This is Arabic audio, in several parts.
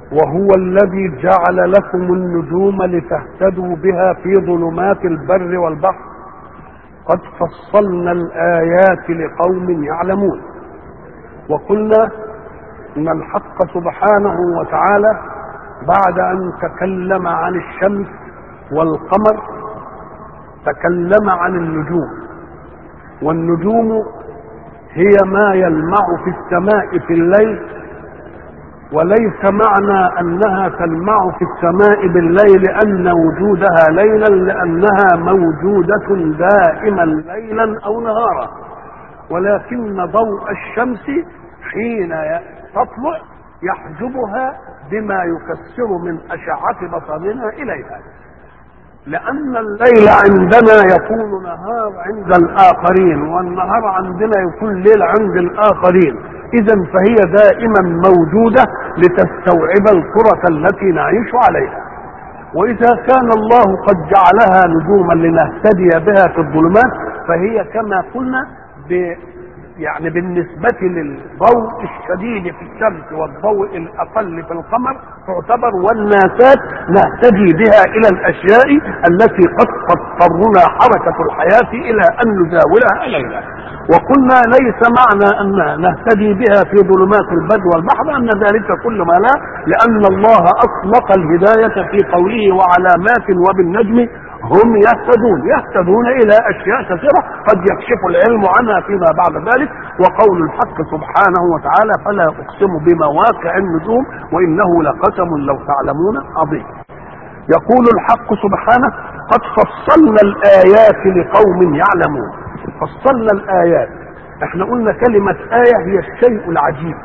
وهو الذي جعل لكم النجوم لتهتدوا بها في ظلمات البر والبحر قد فصلنا الآيات لقوم يعلمون. وقلنا إن الحق سبحانه وتعالى بعد أن تكلم عن الشمس والقمر تكلم عن النجوم، والنجوم هي ما يلمع في السماء في الليل، وليس معنى أنها تلمع في السماء بالليل أن وجودها ليلا، لأنها موجودة دائما ليلا أو نهارا، ولكن ضوء الشمس حين تطلع يحجبها بما يكسر من أشعة بصرنا إليها، لأن الليل عندنا يكون نهار عند الآخرين، والنهار عندنا يكون ليل عند الآخرين. إذا فهي دائما موجودة لتستوعب الكرة التي نعيش عليها. وإذا كان الله قد جعلها نجوما لنهتدي بها في الظلمات، فهي كما قلنا يعني بالنسبة للضوء الشديد في الشمس والضوء الأقل في القمر تعتبر والناسات نهتدي بها إلى الأشياء التي قد تضطرنا حركة الحياة إلى أن نزاولها ليلا. وقلنا ليس معنى أن نهتدي بها في ظلمات البر والبحر أن ذلك كل ما لا، لأن الله أطلق الهداية في قوله وعلامات وبالنجم هم يهتدون إلى أشياء كثيرة قد يكشف العلم عنها فيما بعد ذلك. وقول الحق سبحانه وتعالى فلا أقسم بمواقع النجوم وإنه لقسم لو تعلمون عظيم. يقول الحق سبحانه قد فصلنا الآيات لقوم يعلمون. فصلنا الآيات، احنا قلنا كلمة آية هي الشيء العجيب،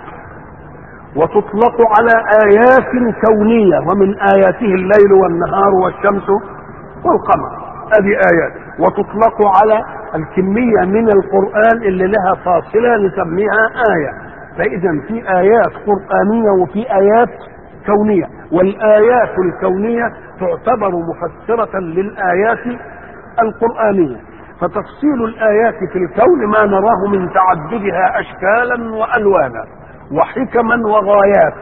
وتطلق على آيات كونية، ومن آياته الليل والنهار والشمس والقمر، هذه آيات. وتطلق على الكمية من القرآن اللي لها فاصلة نسميها آية. فإذا في آيات قرآنية وفي آيات كونية، والآيات الكونية تعتبر مفسرة للآيات القرآنية. فتفصيل الآيات في الكون ما نراه من تعددها أشكالا وألوانا وحكما وغايات،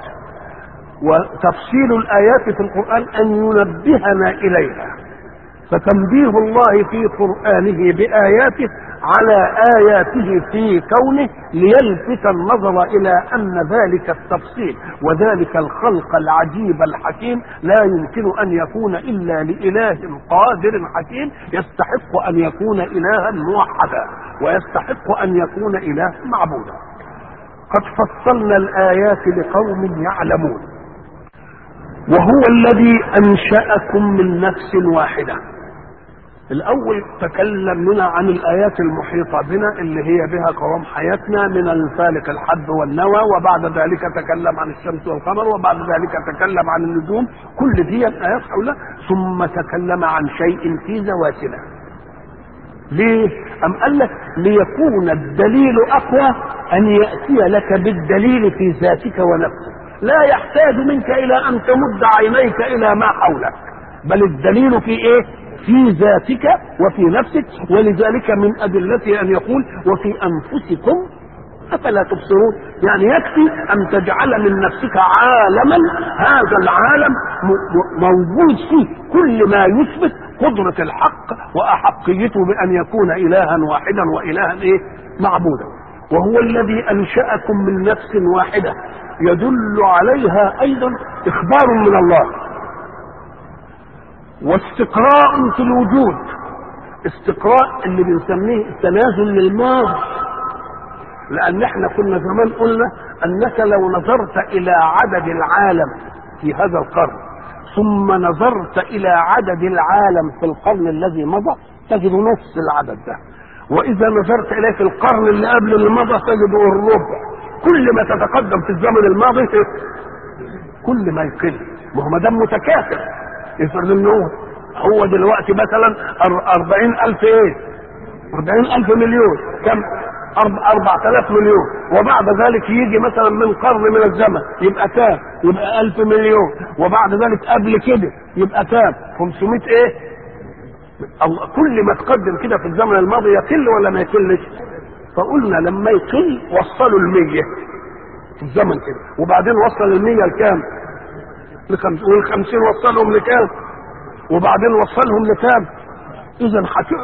وتفصيل الآيات في القرآن أن ينبهنا إليها. فتنبيه الله في قرآنه بآياته على آياته في كونه ليلفت النظر إلى أن ذلك التفصيل وذلك الخلق العجيب الحكيم لا يمكن أن يكون إلا لإله قادر حكيم يستحق أن يكون إلها موحدا ويستحق أن يكون إله معبودا. قد فصلنا الآيات لقوم يعلمون. وهو الذي أنشأكم من نفس واحدة. الأول تكلم لنا عن الآيات المحيطة بنا اللي هي بها قوام حياتنا من الفالق الحب والنوى، وبعد ذلك تكلم عن الشمس والقمر، وبعد ذلك تكلم عن النجوم، كل دي الآيات حولها. ثم تكلم عن شيء في ذواتنا. ليه؟ أم قال لك ليكون الدليل أقوى أن يأتي لك بالدليل في ذاتك ونفسك، لا يحتاج منك إلى أن تمد عينيك إلى ما حولك، بل الدليل في إيه؟ في ذاتك وفي نفسك. ولذلك من أدلته أن يقول وفي أنفسكم أفلا تبصرون، يعني يكفي أن تجعل من نفسك عالما هذا العالم موجود فيه كل ما يثبت قدرة الحق وأحقيته بأن يكون إلها واحدا وإلها إيه؟ معبودا. وهو الذي أنشأكم من نفس واحدة يدل عليها أيضا إخبار من الله واستقراء في الوجود. استقراء اللي بنسميه التنازل للماضي، لأن احنا كنا زمان قلنا أنك لو نظرت إلى عدد العالم في هذا القرن ثم نظرت إلى عدد العالم في القرن الذي مضى تجد نص العدد ده، وإذا نظرت إليه في القرن اللي قبل اللي مضى تجد الربع. كل ما تتقدم في الزمن الماضي كل ما يقل، وهو دام متكاثر. يفرض انه هو دلوقتي مثلا 40,000 ايه؟ 40,000 مليون، كم؟ 4,000 مليون، وبعد ذلك يجي مثلا من قرن من الزمن يبقى كام؟ يبقى 1000 مليون، وبعد ذلك قبل كده يبقى كام؟ 500 ايه؟ الله. كل ما تقدم كده في الزمن الماضي يقل ولا ما يقلش؟ فقلنا لما يقل وصلوا 100 في الزمن كده، وبعدين وصل 100 لكام؟ وال50 وصلهم لكام؟ وبعدين وصلهم لكام؟ اذا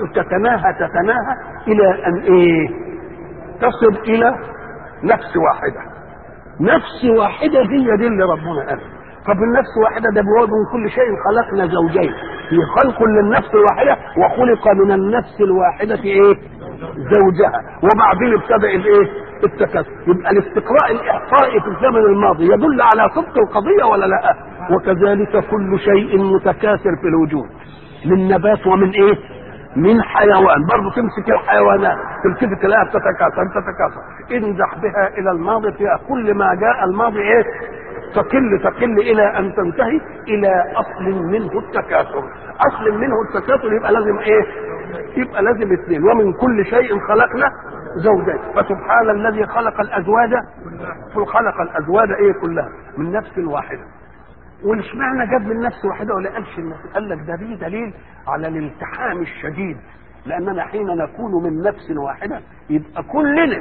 تتناهى الى ان ايه؟ تصل الى نفس واحده. نفس واحده هي دي اللي ربنا قال. طب النفس واحده ده بيقول من كل شيء خلقنا زوجين، في خلق للنفس الواحده وخلق من النفس الواحده ايه؟ زوجها. وبعدين ابتدأ الايه؟ التكاثر. يبقى الاستقراء الاحصائي في الزمن الماضي يدل على صدق القضيه ولا لا؟ وكذلك كل شيء متكاثر في الوجود، من نبات ومن ايه؟ من حيوان. برضه تمسك الحيوانات تلتفت تلاقيها تتكاثر. انزح بها الى الماضي فيها كل ما جاء الماضي ايه؟ تقل الى ان تنتهي الى اصل منه التكاثر. اصل منه التكاثر يبقى لازم ايه؟ يبقى لازم اثنين. ومن كل شيء خلقنا زوجين. فسبحان الذي خلق الازواج ايه كلها من نفس واحده. ومش معنى جاب من نفس واحده ولا قالش النفس؟ قال لك ده دي دليل على الالتحام الشديد، لاننا حين نكون من نفس واحده يبقى كلنا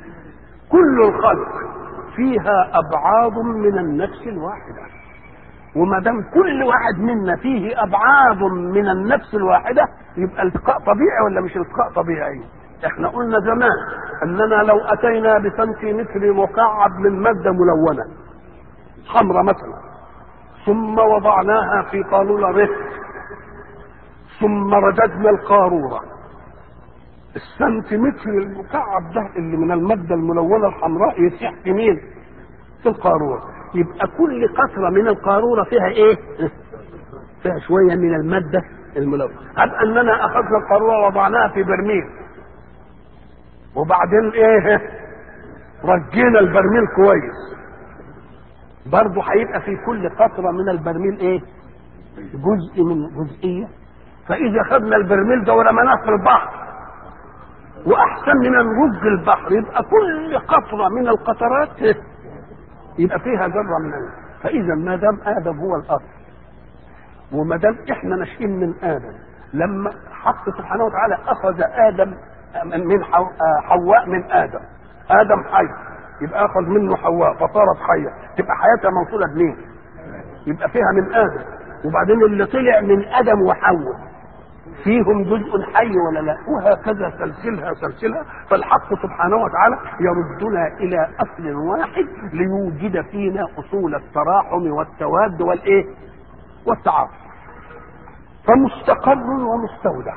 كل الخلق فيها ابعاد من النفس الواحده. وما دام كل واحد منا فيه ابعاد من النفس الواحده يبقى التقاء طبيعي ولا مش التقاء طبيعي؟ احنا قلنا زمان اننا لو اتينا بسنتيمتر مكعب من ماده ملونه حمراء مثلا، ثم وضعناها في قارورة رفت، ثم رددنا القارورة، السنتيمتر المكعب ده اللي من المادة الملونة الحمراء يسيح في مين؟ في القارورة. يبقى كل قطرة من القارورة فيها ايه؟ فيها شوية من المادة الملونة. أب أننا أخذنا القارورة ووضعناها في برميل، وبعدين ايه؟ رجينا البرميل كويس، برضه هيبقى في كل قطرة من البرميل ايه؟ جزء من جزئية. فإذا خدنا البرميل ده ورميناه في البحر وأحسن من نرج البحر، يبقى كل قطرة من القطرات يبقى فيها ذرة من الله. فإذا ما دام آدم هو الأصل، وما دام إحنا ناشئين من آدم، لما حق سبحانه وتعالى أخذ آدم من حواء من آدم حي، يبقى اخذ منه حواء فصارت حيه، تبقى حياتها موصوله بمين؟ يبقى فيها من ادم. وبعدين اللي طلع من ادم وحواء فيهم جزء حي ولا لا؟ وهكذا سلسلها. فالحق سبحانه وتعالى يردنا الى اصل واحد ليوجد فينا اصول التراحم والتواد والايه؟ والتعاطف. فمستقر ومستودع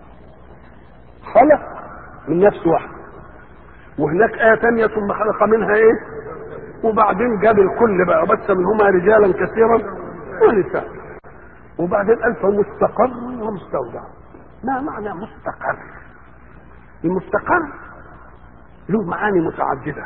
خلق من نفس واحد، وهناك آية تانية ثم خلق منها ايه؟ وبعدين جاب الكل بقى بس منهما رجالا كثيرا ونساء. وبعدين قال فمستقر ومستودع. ما معنى مستقر؟ المستقر له معاني متعددة.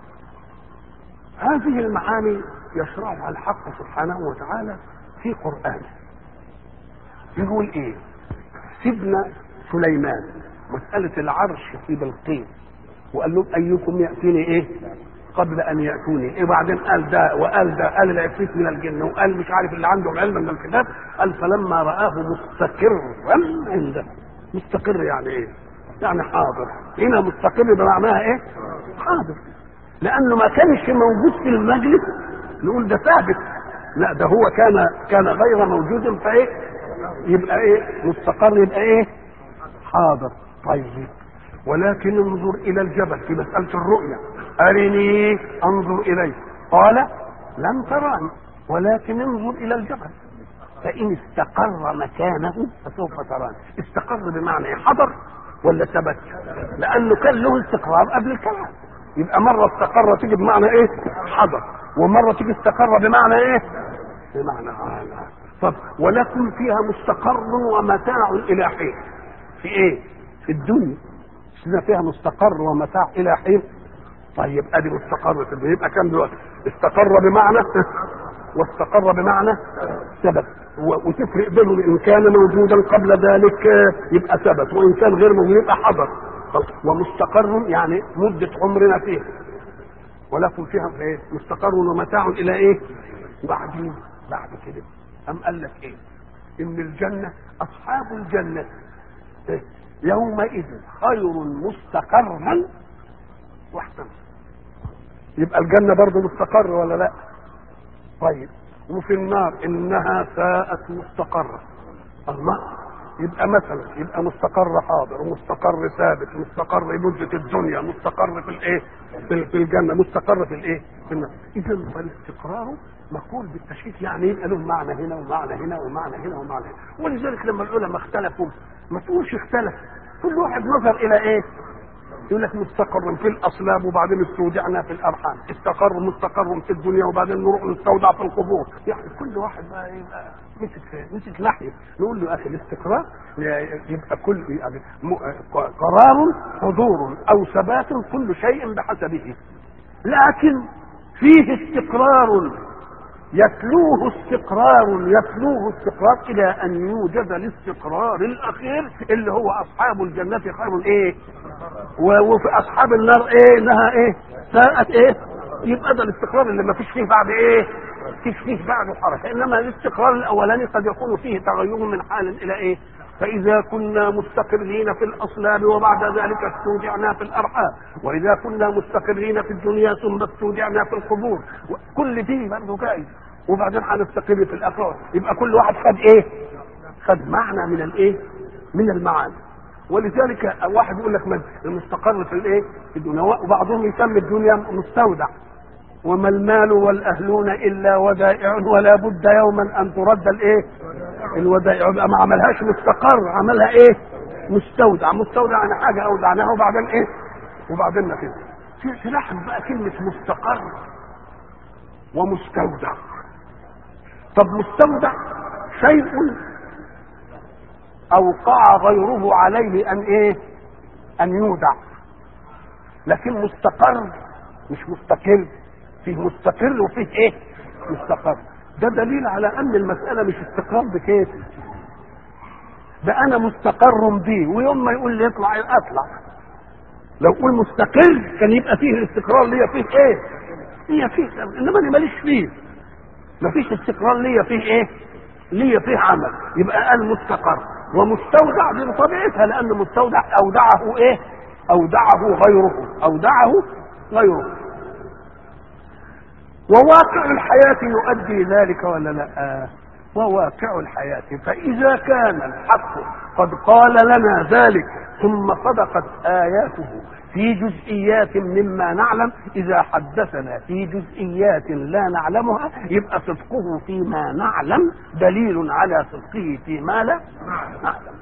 هذه المعاني يشرعها الحق سبحانه وتعالى في قرآنه. يقول ايه؟ سيدنا سليمان مسألة العرش في بلقيس، وقال لهم ايكم ياتيني ايه قبل ان ياتوني ايه. بعدين قال ده وقال ده، قال العفريت من الجن، وقال مش عارف اللي عنده علم من الكتاب. قال فلما رآه مستقرا عنده. مستقر يعني ايه؟ يعني حاضر. هنا مستقر بمعناها ايه؟ حاضر. لانه ما كانش موجود في المجلس نقول ده ثابت، لا ده هو كان غير موجود، فايه يبقى ايه؟ مستقر يبقى ايه؟ حاضر. طيب ولكن انظر الى الجبل في مسألة الرؤية، ارني انظر اليه، قال لن تراني ولكن انظر الى الجبل فان استقر مكانه فسوف تراني. استقر بمعنى ايه؟ حضر ولا ثبت؟ لانه كان له استقرار قبل الكلام. يبقى مرة استقر تيجي بمعنى ايه؟ حضر، ومرة تيجي استقر بمعنى ايه؟ بمعنى عالى. طب ولكن فيها مستقر ومتاع الى حين. في ايه؟ في الدنيا فيها مستقر ومتاع الى حين. طيب ادي مستقر في الدنيا، يبقى كام دلوقتي؟ استقر بمعنى واستقر بمعنى ثبت. وتفرق بينهم، ان كان موجودا قبل ذلك يبقى ثبت، وان كان غير موجود يبقى حضر. ومستقر يعني مدة عمرنا فيه، ولكن فيها ايه؟ مستقر ومتاع الى ايه؟ وبعدين بعد كده ام قال لك ايه؟ ان الجنة اصحاب الجنة إيه؟ يومئذ خير مستقرا واحسن. يبقى الجنة برضه مستقر ولا لا؟ طيب وفي النار انها ساءت مستقرة. الله، يبقى مثلا يبقى مستقر حاضر ومستقر ثابت، مستقر مدة الدنيا، مستقر في الايه، في الجنة، مستقر في الايه، في النار. اذا فالاستقرار مقول بالتشريف، يعني يبقى له معنى هنا ومعنى هنا ومعنى هنا ومعنى هنا. ولذلك لما العلماء اختلفوا ما تقولش اختلف، كل واحد نظر الى ايه، يقول لك مستقر في الاصلاب وبعدين استودعنا في الارحام، استقر مستقر في الدنيا وبعدين نروح نستودع في القبور. يعني كل واحد بقى يبقى مسك ناحيه. نقول له اخي الاستقرار يبقى كل يعني قرار حضور او ثبات كل شيء بحسبه، لكن فيه استقرار يتلوه استقرار الى ان يوجد الاستقرار الاخير اللي هو اصحاب الجنه خير ايه، وفي اصحاب النار ايه، انها ايه، ساءت ايه. يبقى ده الاستقرار اللي ما فيش فيه بعد ايه، فيش فيه بعده حركه. انما الاستقرار الاولاني قد يكون فيه تغير من حال الى ايه. فاذا كنا مستقرين في الاصلاب وبعد ذلك استودعنا في الارحام، واذا كنا مستقرين في الدنيا ثم استودعنا في القبور، كل دي برضه جائز. وبعدين هنستقر في الاخره. يبقى كل واحد خد ايه، خد معنى من الايه، من المعاني. ولذلك واحد يقول لك المستقر في الايه، في الدنيا، وبعضهم يسمي الدنيا مستودع. وما المال والاهلون الا ودائع ولا بد يوما ان ترد الايه، الودائع. يبقى ما عملهاش مستقر، عملها ايه، مستودع. مستودع يعني حاجه اودعناها وبعدين ايه، وبعدين نفذ. في لاحظ بقى كلمه مستقر ومستودع. طب مستودع شيء اوقع غيره عليه ان ايه، ان يودع. لكن مستقر مش مستقل، فيه مستقر وفيه ايه، مستقر. ده دليل على ان المسألة مش استقرار بكيف، ده انا مستقر بيه، ويوم ما يقول لي اطلع اطلع. لو قول مستقر كان يبقى فيه الاستقرار ليا فيه ايه، ليا فيه، انما انا ماليش فيه، مفيش استقرار ليا فيه ايه، ليا فيه عمل. يبقى قال مستقر. ومستودع دي بطبيعتها، لان مستودع اودعه ايه، اودعه غيره. وواقع الحياة يؤدي ذلك ولا لا؟ وواقع الحياة. فإذا كان الحق قد قال لنا ذلك ثم صدقت آياته في جزئيات مما نعلم، إذا حدثنا في جزئيات لا نعلمها يبقى صدقه فيما نعلم دليل على صدقه فيما لا نعلم.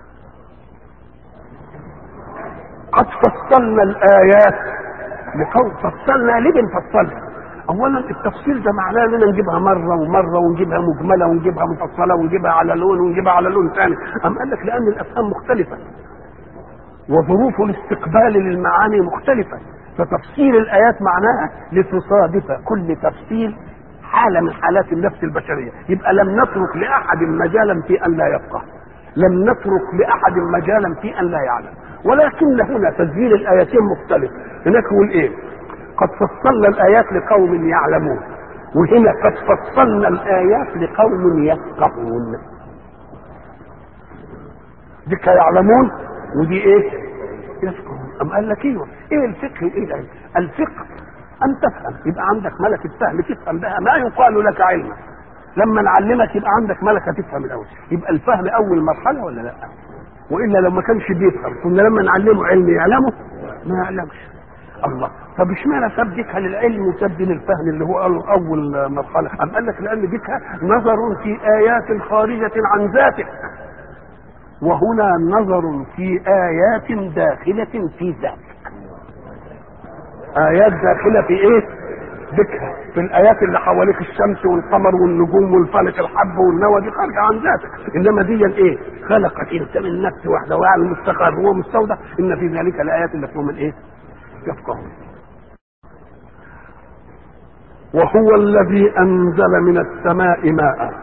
قد فصلنا الآيات لقوم. فصلنا ليه بنفصلها؟ اولا التفصيل ده معناه اننا نجيبها مره ومره ونجيبها مجمله ونجيبها مفصله ونجيبها على لون ونجيبها على لون ثاني. ام قال لك لان الافهام مختلفه وظروف الاستقبال للمعاني مختلفه، فتفصيل الايات معناها لتصادف كل تفصيل حاله من حالات النفس البشريه. يبقى لم نترك لاحد مجالا في ان لا يفقه، لم نترك لاحد مجالا في ان لا يعلم. ولكن هنا تسجيل الايتين مختلف. هناك يقول ايه، قد فصلنا الآيات لقوم يعلمون، وهنا قد فصلنا الآيات لقوم يفقهون. دي يعلمون ودي ايه، يفقهون. أم قال لك ايه الفقه وايه العلم؟ الفقه أن تفهم، يبقى عندك ملكة فهم تفهم بها ما يقال لك علما. لما نعلمك يبقى عندك ملكة تفهم الأول. يبقى الفهم أول مرحلة ولا لا؟ وإلا لو ما كانش بيفهم كنا لما نعلمه علم يعلمه ما يعلمش. الله، طب اشمعنى ساب ذكها للعلم وساب للفهم اللي هو اول مرحله؟ ام قال لك لان ذكها نظر في ايات خارجه عن ذاته، وهنا نظر في ايات داخله في ذاتك. ايات داخله في ايه، ذكها في الايات اللي حواليك، الشمس والقمر والنجوم والفلك الحب والنوى، دي خارجه عن ذاتك. انما دي ايه، خلقت انت من نفس واحده وعلى المستقر وهو مستودع. ان في ذلك الايات اللي فيهم الايه، يفقهون. وهو الذي أنزل من السماء ماء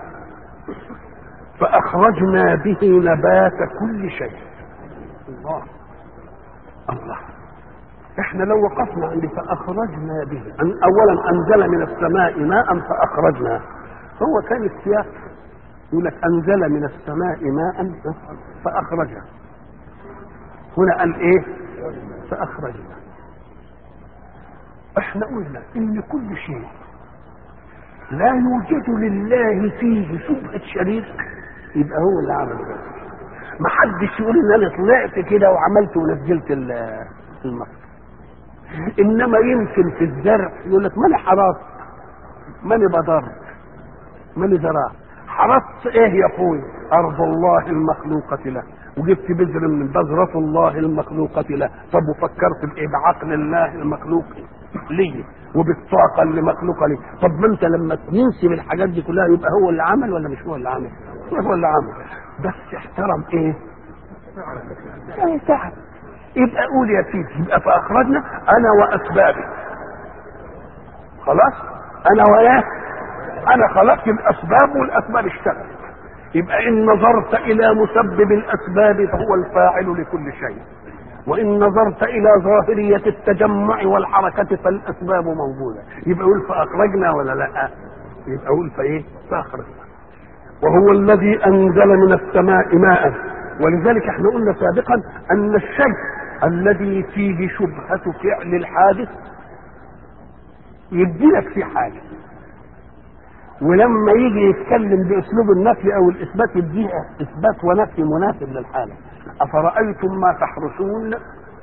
فأخرجنا به نبات كل شيء. الله الله، احنا لو وقفنا عند فأخرجنا به، أولا أنزل من السماء ماء فأخرجنا، هو كان السياق يقول لك أنزل من السماء ماء فأخرجنا. هنا قال إيه، فأخرجنا. احنا قلنا ان كل شيء لا يوجد لله فيه شبهة شريك، يبقى هو اللي عمل كده. ما حدش يقول ان انا طلعت كده وعملت ونزلت المطر. انما يمكن في الزرع يقول لك ماني حرصت، ماني بضرت، ماني زرعت. حرصت ايه يا اخوي؟ ارض الله المخلوقة له، وجبت بذر من بذرة الله المخلوقة له. طب وفكرت بايه؟ بعقل الله المخلوق ليه وبالطاقة اللي مخلوقة ليه. طب ما انت لما تنسب الحاجات دي كلها يبقى هو اللي عمل ولا مش هو اللي عمل؟ هو اللي عمل، بس احترم ايه؟ تعب. يبقى قول يا سيدي، يبقى فاخرجنا انا واسبابي. خلاص انا وياه، انا خلقت الاسباب والاسباب اشتغلت. يبقى ان نظرت الى مسبب الاسباب فهو الفاعل لكل شيء، وان نظرت الى ظاهرية التجمع والحركة فالاسباب موجودة. يبقى قول فاخرجنا ولا لا؟ يبقى قول فايه؟ فاخرجنا. وهو الذي انزل من السماء ماء. ولذلك احنا قلنا سابقا ان الشيء الذي فيه شبهة فعل الحادث يديلك فيه حاجة، ولما يجي يتكلم باسلوب النفي او الاثبات يديها اثبات ونفي مناسب للحالة. افرأيتم ما تحرثون،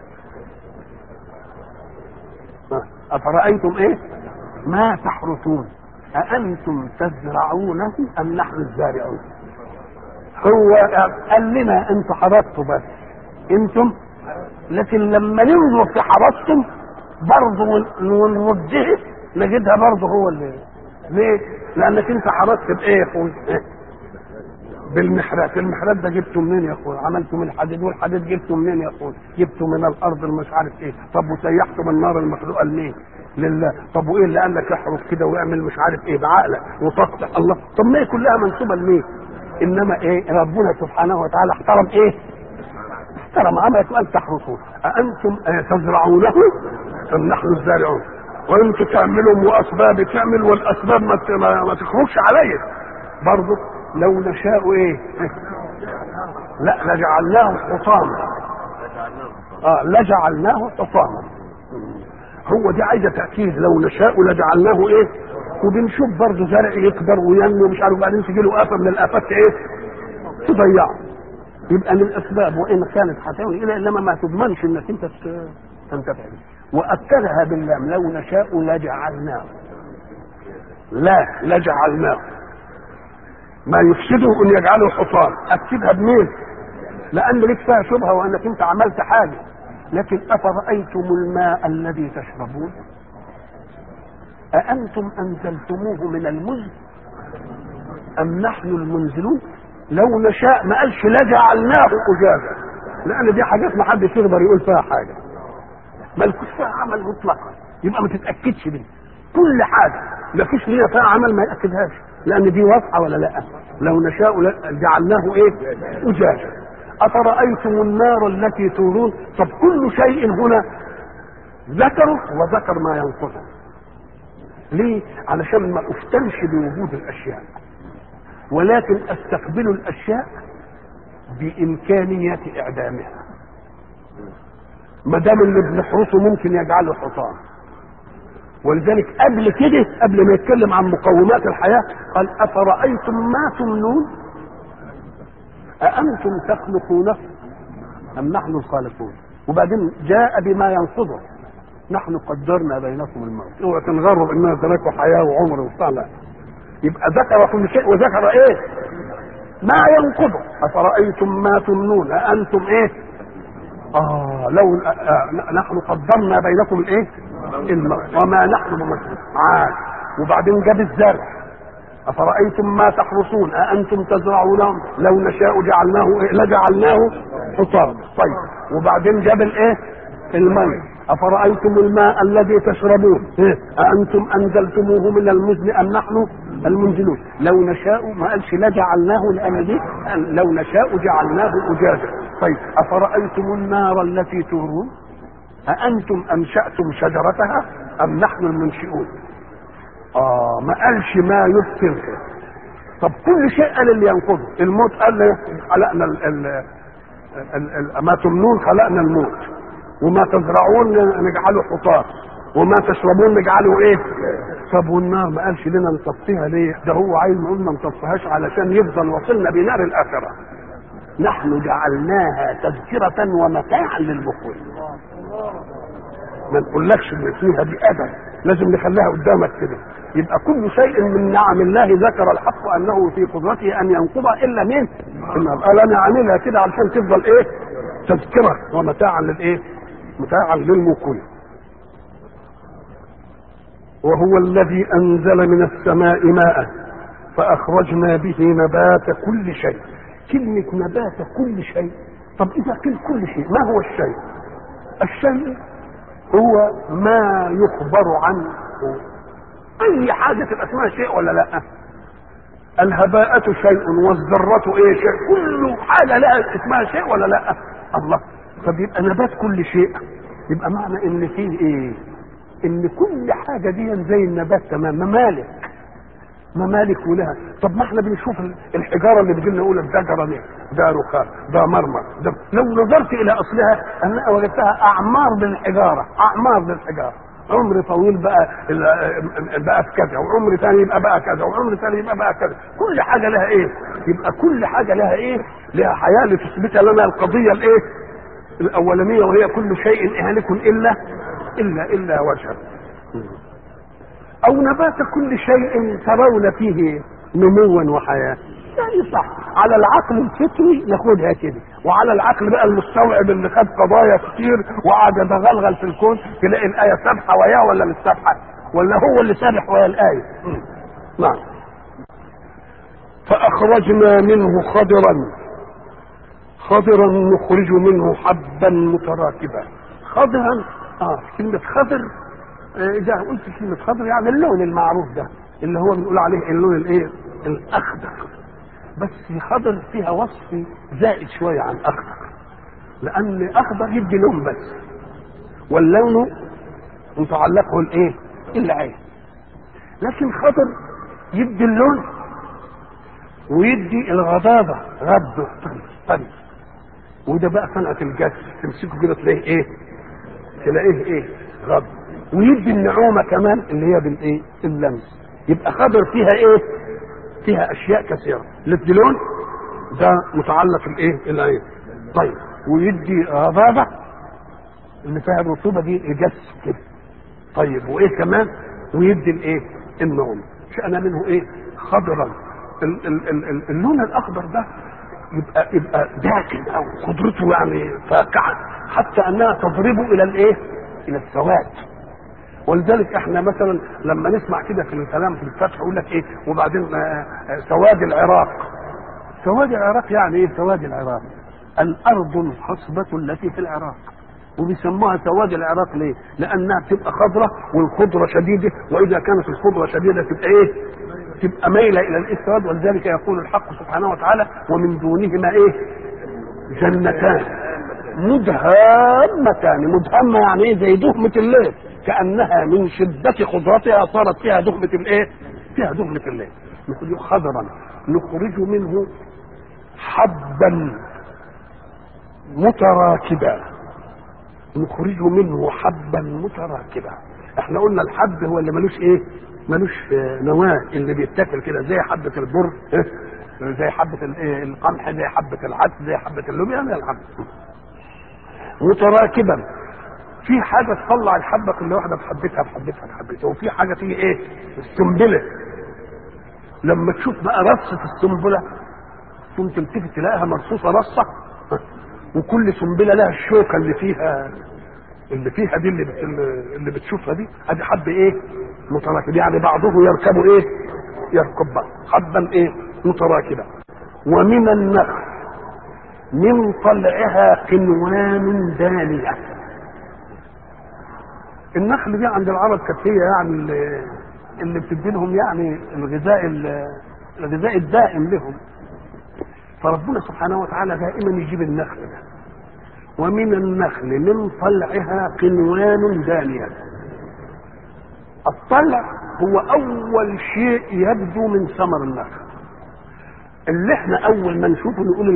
افرأيتم ايه ما تحرثون أأنتم تزرعونه ام نحن الزارعون. هو قال لنا انتم حرثتوا بس انتم، لكن لما ننظر في حرثتم برضه ونوجهه نجدها برضه هو اللي. ليه؟ لانك انت حرثت بايه يا اخوي؟ بالمحرات. المحرات ده جبته منين يا اخوي؟ عملته من الحديد، والحديد جبته منين يا اخوي؟ جبته من الارض مش عارف ايه. طب وسيحته من النار المخلوقه لمين؟ لله. طب وايه اللي قال لك احرث كده واعمل مش عارف ايه بعقلك وتقطع الله؟ طب ما هي كلها منسوبه لمين؟ انما ايه؟ ربنا سبحانه وتعالى احترم ايه؟ احترم عملت وقال تحرثون. أأنتم تزرعونه ام نحن الزارعون. وانتم تعملوا واسباب تعمل والاسباب ما تخرجش عليا برضه. لو نشاء ايه؟ لا لجعلناه حطاما. لجعلناه حطاما. هو دي عايزه تاكيد. لو نشاء لجعلناه ايه؟ وبنشوف برضه زرع يكبر وينمو مش عارف، بعدين تجي له آفة من الآفات ايه؟ تضيعه. يبقى من الاسباب وان كانت حسنه الى انما ما تضمنش انك انت تنتفع به. واكدها باللام لو نشاء لجعلناه. لا لجعلناه ما يفسده ان يجعله حصان. اكدها بمين؟ لان لك فيها شبهه وانك انت عملت حاجه. لكن افرايتم الماء الذي تشربون اانتم انزلتموه من المزن ام نحن المنزلون. لو نشاء ما قالش لجعلناه اجاجا، لان دي حاجات ما حدش يقدر يقول فيها حاجه، مالكوش فيها عمل مطلقا. يبقى ما تتاكدش بيه. كل حاجه ما فيش ليها فيها عمل ما ياكدهاش، لان دي واضحه ولا لا؟ لو نشاء جعلناه ايه؟ اجاجا. افرايتم النار التي تورون. طب كل شيء هنا ذكره وذكر ما ينقضه. ليه؟ علشان ما افتنش بوجود الاشياء، ولكن استقبل الاشياء بامكانيه اعدامها. ما دام اللي بنحرسه ممكن يجعله حطام. ولذلك قبل كده، قبل ما يتكلم عن مقومات الحياه قال افرايتم ما تمنون اانتم تخلقونه ام نحن الخالقون. وبعدين جاء بما ينقضه نحن قدرنا بينكم الموت. اوعى تنغروا اننا تركوا حياه وعمر وبتاع. لا، يبقى ذكر كل شيء وذكر ايه؟ ما ينقضه. افرايتم ما تمنون اانتم ايه؟ لو نحن قدرنا بينكم الايه؟ الموت وما نحن بمسلمين. وبعدين جاب الزرع. افرايتم ما تحرثون اانتم تزرعونه لو نشاء جعلناه إيه؟ لجعلناه حطاما. طيب وبعدين جاب الايه؟ الماء. افرايتم الماء الذي تشربون اانتم انزلتموه من المزن ام نحن المنزلون. لو نشاء ما قالش لجعلناه، لان دي لو نشاء جعلناه اجاجا. طيب افرايتم النار التي تورون اانتم انشاتم شجرتها ام نحن المنشئون. ما قالش ما يفتن. طب كل شيء قال اللي ينقضه. الموت قال خلقنا ما تمنون خلقنا الموت، وما تزرعون نجعله حطام، وما تشربون نجعله ايه. طب والنار ما قالش لنا نطفيها ليه؟ ده هو عايز نقول ما نطفيهاش علشان يفضل وصلنا بنار الاخره. نحن جعلناها تذكرة ومتاعا للمقوين. ما نقولكش ان فيها دي ابدا، لازم نخليها قدامك كده. يبقى كل شيء من نعم الله ذكر الحق انه في قدرته ان ينقضها الا مين؟ قال انا عاملها كده علشان تفضل ايه؟ تذكرة ومتاعا للايه؟ متاعا للمقوين. وهو الذي انزل من السماء ماء فاخرجنا به نبات كل شيء. كلمة نبات كل شيء، طب إذا قيل كل شيء ما هو الشيء؟ الشيء هو ما يخبر عنه. أي حاجة تبقى اسمها شيء ولا لا؟ الهباءة شيء والذرة إيه شيء، كل حاجة لها اسمها شيء ولا لا؟ الله. طب يبقى نبات كل شيء، يبقى معنى إن فيه إيه؟ إن كل حاجة دي زي النبات تمام، ممالك ولها. طب ما احنا بنشوف الحجاره اللي بيجي لنا نقول ده جرانيت، ده رخام، ده مرمر، ده لو نظرت الى اصلها انا وجدتها اعمار للحجاره، عمر طويل بقى في كذا، وعمر ثاني يبقى بقى كذا، وعمر ثاني يبقى بقى كذا. كل حاجه لها ايه؟ يبقى كل حاجه لها ايه؟ لها حياه لتثبت لنا القضيه الايه؟ الاولانيه، وهي كل شيء هالك الا وجهه. او نبات كل شيء ترون فيه نموا وحياه. يعني صح، على العقل الفطري ناخدها كده، وعلى العقل بقى المستوعب اللي خد قضايا كتير وقعد يتغلغل في الكون تلاقي الايه سابحه وياه ولا مش سابحه، ولا هو اللي سابح ويا الايه. نعم. فاخرجنا منه خضرا نخرج منه حبا متراكبا. خضرا كلمه خضر، إذا قلت كلمة خضر يعني اللون المعروف ده اللي هو بنقول عليه اللون الايه؟ الأخضر. بس خضر فيها وصف زائد شوية عن أخضر، لأن أخضر يدي لون بس، واللون متعلقه الايه؟ العين. لكن خضر يدي اللون ويدي الغضاضة، غض طري. وده بقى صنعة الجس، تمسكه كده تلاقيه ايه؟ غض. ويدي النعومه كمان اللي هي بالايه؟ اللمس. يبقى خضر فيها ايه؟ فيها اشياء كثيره. الدلون ده متعلق الايه؟ العين. طيب ويدي غضاضه اللي فيها الرطوبه دي الجس كده. طيب وايه كمان؟ ويدي الايه؟ النعومه. شأن منه ايه؟ خضرا. اللون الاخضر ده يبقى داكن او قدرته يعني فاقعه، حتى انها تضربه الى الايه؟ الى السواد. ولذلك احنا مثلا لما نسمع كده في الكلام في الفتح يقول لك ايه؟ وبعدين سواد العراق. سواد العراق يعني ايه؟ سواد العراق الارض الخصبة التي في العراق. وبيسموها سواد العراق ليه؟ لانها بتبقى خضرة والخضرة شديدة، واذا كانت الخضرة شديدة تبقى ايه؟ تبقى ميلة الى الاسود. ولذلك يقول الحق سبحانه وتعالى ومن دونهما ايه؟ جنتان مدهامتان. مدهمة يعني ايه؟ زي دهمة الليل، كأنها من شدة خضرتها صارت فيها دهمة الايه؟ فيها دهمة الليل. نخرج خضرا نخرج منه حبا متراكبا. نخرج منه حبا متراكبا. احنا قلنا الحب هو اللي ملوش ايه؟ ملوش نواه، اللي بيتاكل كده زي حبة البر، زي حبة القمح، زي حبة العدس، زي حبة اللوبيا، زي الحب. متراكبا. في حاجه تطلع الحبه كل واحده بحبتها، وفي حاجه تيجي ايه؟ السنبله. لما تشوف بقى رصه السنبله ثم تلتفت تلاقيها مرصوصه رصه، وكل سنبله لها الشوكه اللي فيها دي اللي بتشوفها دي، ادي حب ايه؟ متراكب. يعني بعضه يركب ايه؟ يركب بعض. حبا ايه؟ متراكبا. ومن النخل من طلعها قنوان دانيه. النخل دي عند العرب كانت هي يعني اللي بتدي لهم يعني الغذاء الدائم لهم. فربنا سبحانه وتعالى دائما يجيب النخل ده. ومن النخل من طلعها قنوان دانيه. الطلع هو اول شيء يبدو من ثمر النخل، اللي احنا اول ما نشوفه نقول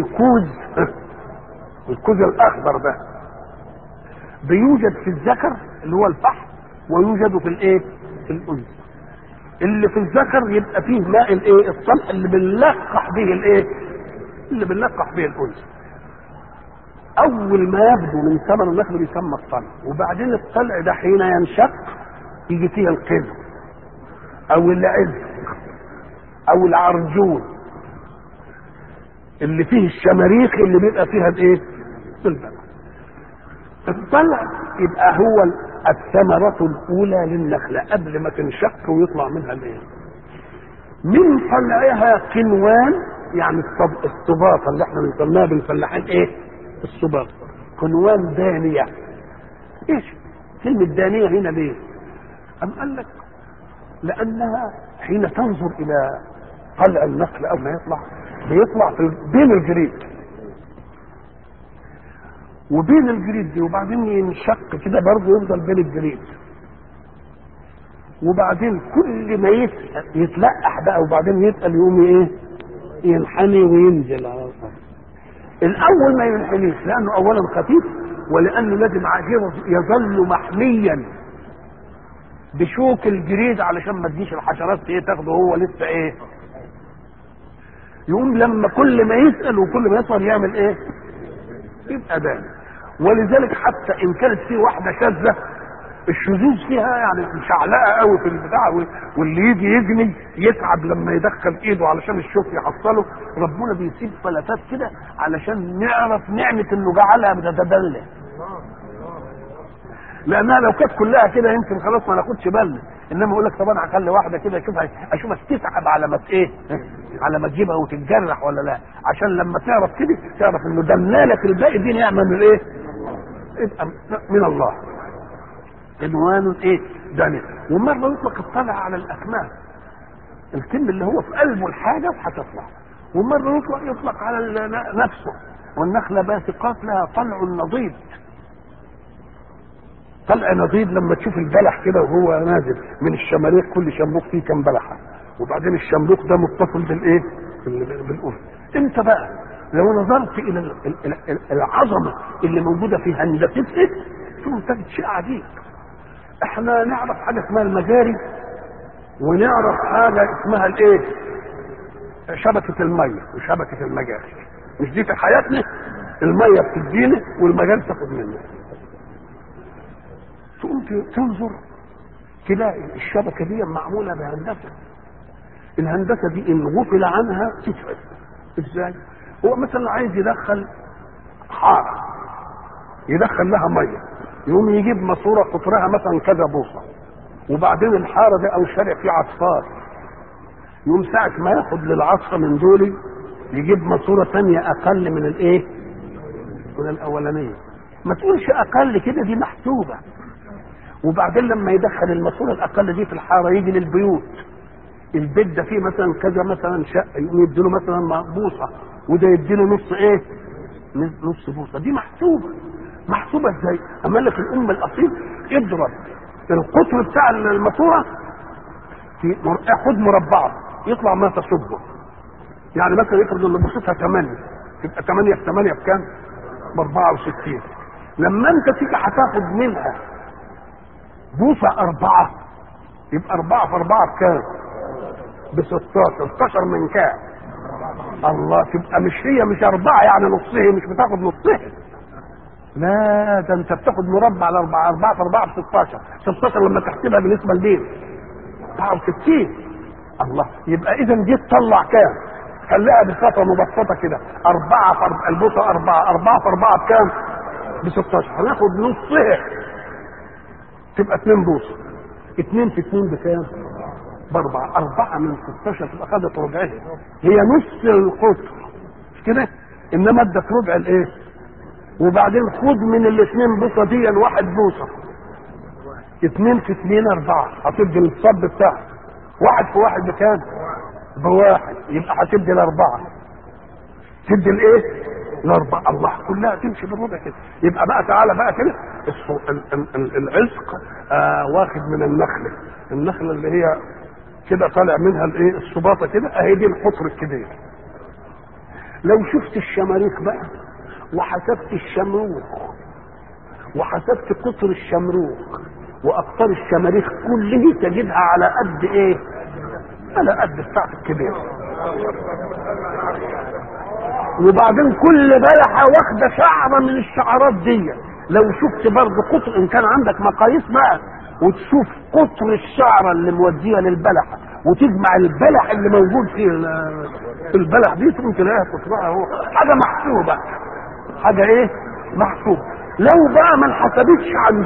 الكوز الاخضر ده بيوجد في الذكر اللي هو الفحم ويوجد في الايه؟ في الانثى. اللي في الذكر يبقى فيه ماء الايه؟ الطلع اللي بنلقح به الايه؟ اللي بنلقح به الانثى. اول ما يبدو من ثمر النخل بيسمى الطلع، وبعدين الطلع ده حين ينشق يجي فيه القذر او العز او العرجون اللي فيه الشماريخ اللي بيبقى فيها الايه؟ البلع. الطلع يبقى هو الثمرة الأولى للنخلة قبل ما تنشق ويطلع منها الايه؟ من طلعها قنوان، يعني الصباطة اللي احنا بنسميها بالفلاحين ايه؟ الصباطة. قنوان دانية. ايش كلمة دانية هنا ليه؟ أم قال لك لأنها حين تنظر إلى طلع النخل أول ما يطلع بيطلع بين الجريد وبين الجريد دي، وبعدين ينشق كده برضه يفضل بين الجريد، وبعدين كل ما يتلقح بقى وبعدين يتقل يقوم ايه؟ ينحني وينزل على الارض. الاول ما ينحنيش لانه اولا خفيف، ولانه لازم يظل محميا بشوك الجريد علشان ما تجيش الحشرات ايه تاخده هو لسه ايه. يقوم لما كل ما يسال وكل ما يصل يعمل ايه؟ يبقى ده. ولذلك حتى ان كانت في واحده شاذه الشذوذ فيها يعني مشعلقه قوي في البتاع، واللي يجي يجني يتعب لما يدخل ايده علشان الشوك يحصله، ربنا بيسيب فلتات كده علشان نعرف نعمه انه جعلها بتتدلى. لانها لو كانت كلها كده يمكن خلاص ما ناخدش بالنا، انما يقول لك طب انا هخلي واحده كده اشوفها تتعب على ما ايه؟ على ما تجيبها وتتجرح ولا لا، عشان لما تعرف كده تعرف انه دمنالك الباقي دي نعمه من ايه؟ يبقى من الله. عنوان ايه؟ دانية. ومره يطلق الطلع على الاكمام، الكم اللي هو في قلبه الحاجه هتطلع، ومره يطلق على نفسه. والنخله باسقات لها طلع نضيد. طلع نضيد لما تشوف البلح كده وهو نازل من الشماريخ، كل شمروخ فيه كم بلحه، وبعدين الشمروخ ده متصل بالايه؟ بالأذن. انت بقى لو نظرت الى العظمه اللي موجوده في هندسته تجد شيء عجيب. احنا نعرف حاجه اسمها المجاري، ونعرف حاجه اسمها الايه؟ شبكه الميه وشبكه المجاري. مش دي في حياتنا؟ الميه بتدينا والمجاري تاخد مننا. تقوم تنظر تلاقي الشبكه دي معموله بهندسه. الهندسه دي ان غفل عنها تتعب. ازاي؟ هو مثلا عايز يدخل حاره يدخل لها ميه، يقوم يجيب ماسوره قطرها مثلا كذا بوصه، وبعدين الحاره دي او الشارع فيه عصفار، يقوم ساعه ما ياخد للعصفه من دول يجيب ماسوره ثانيه اقل من الايه؟ من الاولانيه. ما تقولش اقل كده، دي محسوبه. وبعدين لما يدخل الماسوره الاقل دي في الحاره يجي للبيوت، البيت ده فيه مثلا كذا مثلا شقه، يقوم يديله مثلا بوصه وده يديله نص ايه؟ نص بوصه. دي محسوبه ازاي؟ اما لك الام الاصيل اضرب القطر بتاع الماسوره خد مربعه يطلع ما تصبه. يعني مثلا يفرض ان بوصتها 8 تبقى 8 في 8 بكام؟ ب 64. لما انت تيجي هتاخد منها بوصه 4 يبقى 4 في 4 بكام؟ ب 16. 16 من كام؟ الله. تبقى مش 4 يعني نصها، مش بتاخد نصها، لا ده انت بتاخد مربع على 4. 4 في 4 ب 16. 16 لما تحسبها بالنسبه لمين؟ 64. الله. يبقى اذا دي تطلع كام؟ خليها بصفه مبسطه كده، 4 في البوصه 4. 4 في 4 بكام؟ ب 16. هناخد نصها تبقى 2 بوصه. 2 في 2 بكام؟ ب4. 4 من 16 تبقى خدت ربعها، هي نص القطر مش كده؟ انما ادت ربع الايه؟ وبعدين خد من الاثنين بوصه دي 1 بوصه. 2 في 2 4 هتدي الصب بتاعها. 1 في 1 بكام؟ ب1. يبقى هتدي ال4. تدي الايه؟ ال4. الله. كلها تمشي بالربع كده. يبقى بقى تعالى بقى كده العزق واخد من النخله اللي هي كده طالع منها الايه؟ الصباطه كده، اهي دي القطر الكبير. لو شفت الشماريخ بقى وحسبت الشمروخ وحسبت قطر الشمروخ واقطار الشماريخ كله تجدها على قد ايه؟ على قد بتاعت الكبير. وبعدين كل بلحه واخده شعره من الشعرات دي. لو شفت برضه قطر، ان كان عندك مقاييس بقى، وتشوف قطر الشعره اللي موديه للبلحه وتجمع البلح اللي موجود في البلح دي، تقوم تلاقيها قطرها هو حاجه محسوبه. حاجه ايه؟ محسوبه. لو بقى ما انحسبتش عند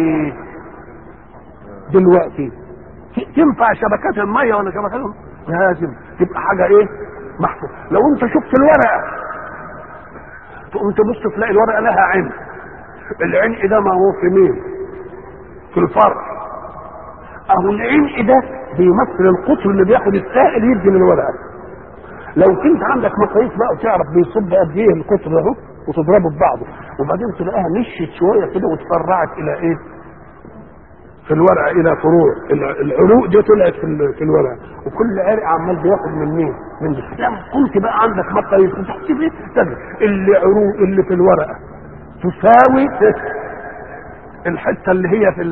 دلوقتي تنفع شبكات الميه ولا شبكات لازم تبقى حاجه ايه؟ محسوبه. لو انت شفت الورقه تقوم تبص تلاقي الورقه لها عين. العين ده ما هو في مين؟ في الفرع. اهو العين ده بيمثل القطر اللي بياخد السائل يدي للورقه. لو كنت عندك مقاييس بقى وتعرف بيصب قد ايه القطر ده وتضربه ببعضه، وبعدين تلاقيها مشيت شويه كده وتفرعت الى ايه؟ في الورقه الى فروع. العروق دي طلعت في الورقه، وكل عرق عمال بياخد من مين؟ من دي. لما كنت بقى عندك مقاييس وتحسب ايه؟ تجد اللي عروق اللي في الورقه تساوي الحته اللي هي في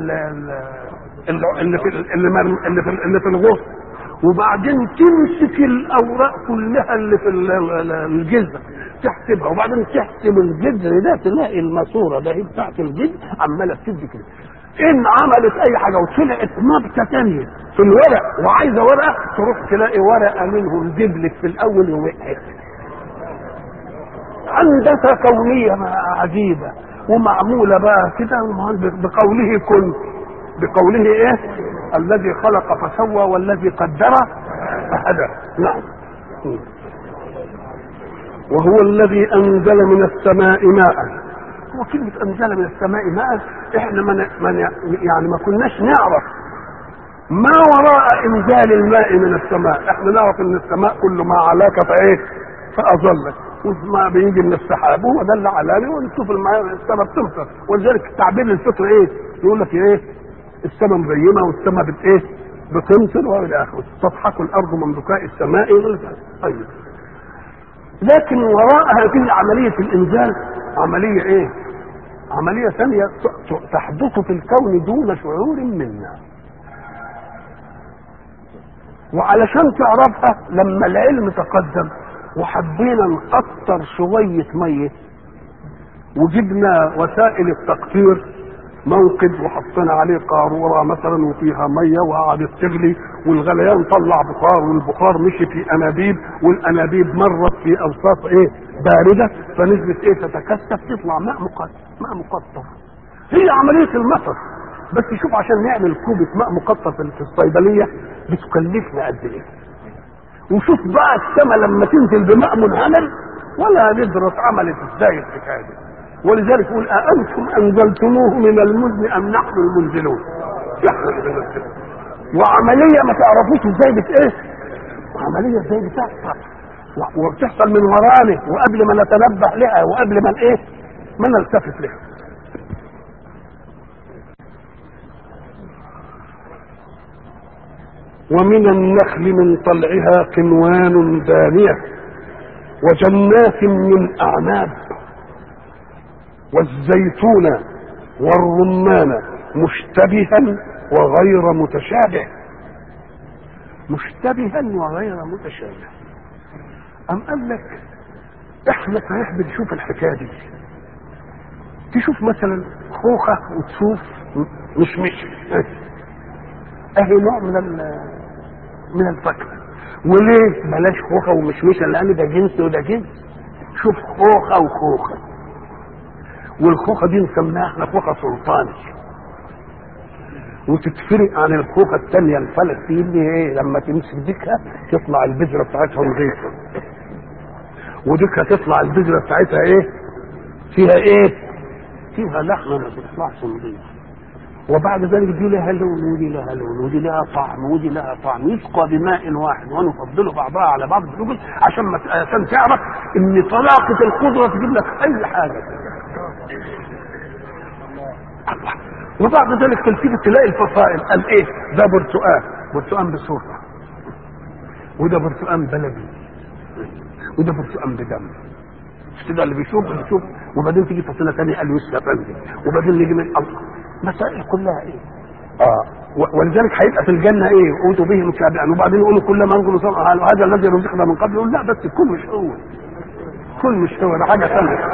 اللي في الغصن، وبعدين تمسك الاوراق كلها اللي في الجذر تحسبها، وبعدين تحسب الجذر ده تلاقي الماسوره ده هي بتاعت الجذر عماله بتدي كده. ان عملت اي حاجه وطلعت نبته ثانيه في الورق وعايزه ورقه، تروح تلاقي ورقه منهم دبلت في الاول ووقعت. هندسه كونيه عجيبه ومعموله بقى كده بقوله كن، بقوله ايه؟ الذي خلق فسوى والذي قدر فهدى. نعم. وهو الذي انزل من السماء ماء. وكلمة انزل من السماء ماء احنا يعني ما كناش نعرف ما وراء انزال الماء من السماء. احنا نعرف ان السماء كل ما علاك فايه؟ فاظلك. وما بيجي من السحاب هو ده اللي علاني، ونشوف السماء بتمطر. ولذلك التعبير للفطر ايه؟ يقول لك ايه؟ السماء مبينه والسماء ايه؟ بتمطر والى اخره. تضحك الارض من بكاء السماء. طيب، لكن وراء هذه عمليه الانزال عمليه ايه؟ عمليه ثانيه تحدث في الكون دون شعور منا. وعلشان تعرفها لما العلم تقدم وحبينا نقطر شويه ميه وجبنا وسائل التقطير، موقد وحطينا عليه قاروره مثلا وفيها ميه وقعدت تغلي، والغليان طلع بخار، والبخار مشي في انابيب، والانابيب مرت في اوساط ايه؟ بارده، فنزلت ايه؟ تتكثف تطلع ماء مقطر. هي عمليه المطر. بس شوف عشان نعمل كوبه ماء مقطر في الصيدليه بتكلفنا قد ايه. وشوف بقى السماء لما تنزل بماء منهمر ولا ندرس عملت ازاي الحكايه دي. ولذلك يقول أأنتم أنزلتموه من المزن أم نحن المنزلون؟ وعملية ما تعرفوش ازاي ايه؟ عملية ازاي بتحصل وبتحصل من ورانا وقبل ما نتنبه لها وقبل ما ايه؟ ما نلتفت لها. ومن النخل من طلعها قنوان دانية وجنات من أعناب والزيتون والرمان مشتبها وغير متشابه. مشتبها وغير متشابه. أم قال لك احنا صحيح بنشوف الحكايه دي، تشوف مثلا خوخه وتشوف مشمش اهي نوع من الفاكهه. وليه بلاش خوخه ومشمشه؟ لان ده جنس وده جنس. شوف خوخه وخوخه، والخوخه دي نسميها احنا خوخه سلطاني، وتتفرق عن الخوخه الثانيه الفلسطينيه ايه؟ لما تمسك ديكها تطلع البذره بتاعتها نظيفه، وديكها تطلع البذره بتاعتها ايه؟ فيها ايه؟ فيها لحمه ما تطلعش نظيفه. وبعد ذلك دي لها لون ودي لها لون ودي لها طعم ودي لها طعم، يسقى بماء واحد ونفضل بعضها على بعض عشان تعرف ان طلاقه القدره تجيب لك اي حاجه. الله. وبعد ذلك تلتفت تلاقي الفصائل قال ايه؟ ده برتقان بسرعه، وده برتقان بلدي، وده برتقان بدم. كده اللي بيشوف. وبعدين تيجي فصيله ثانيه قال يوسف افندي، وبعدين يجي من الله. مسائل كلها ايه؟ ولذلك هيبقى في الجنه ايه؟ اوتوا به متشابعا، وبعدين يقولوا كل ما نقول هذا الذي رزقنا من قبل، يقول لا بس كل مش هو، كل مش هو، ده حاجه ثانيه.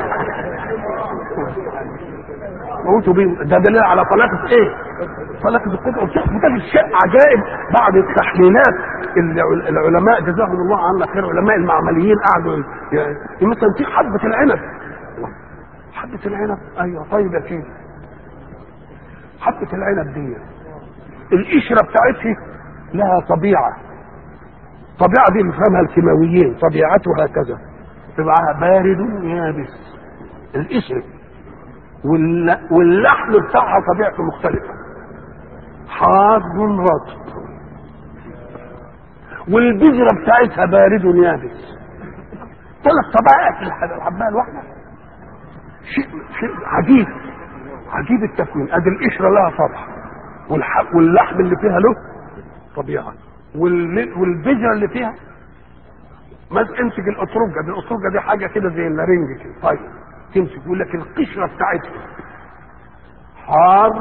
اوتوا به ده دليل على طلاقه ايه؟ طلاقه القدره. وده الشيء عجائب بعد التحليلات. العلماء جزاهم الله عنا خير، علماء المعمليين قعدوا مثلا في حبه العنب. حبه العنب ايوه طيب يا سيدي، حبه العنب دي القشره بتاعتها لها طبيعه دي بيفهمها الكيماويين، طبيعتها هكذا، تبقى بارد يابس القشره، واللحم بتاعها طبيعته مختلفه، حار رطب، والبذره بتاعتها بارد يابس. 3 طبائع في الحبايه الواحده. شيء عجيب التكوين. ادي القشره لها طبع، واللحم اللي فيها له طبيعه، والبذره اللي فيها امسك الاترجه دي حاجه كده زي اللارنج كده، طيب تمسك يقول لك القشره بتاعتها حار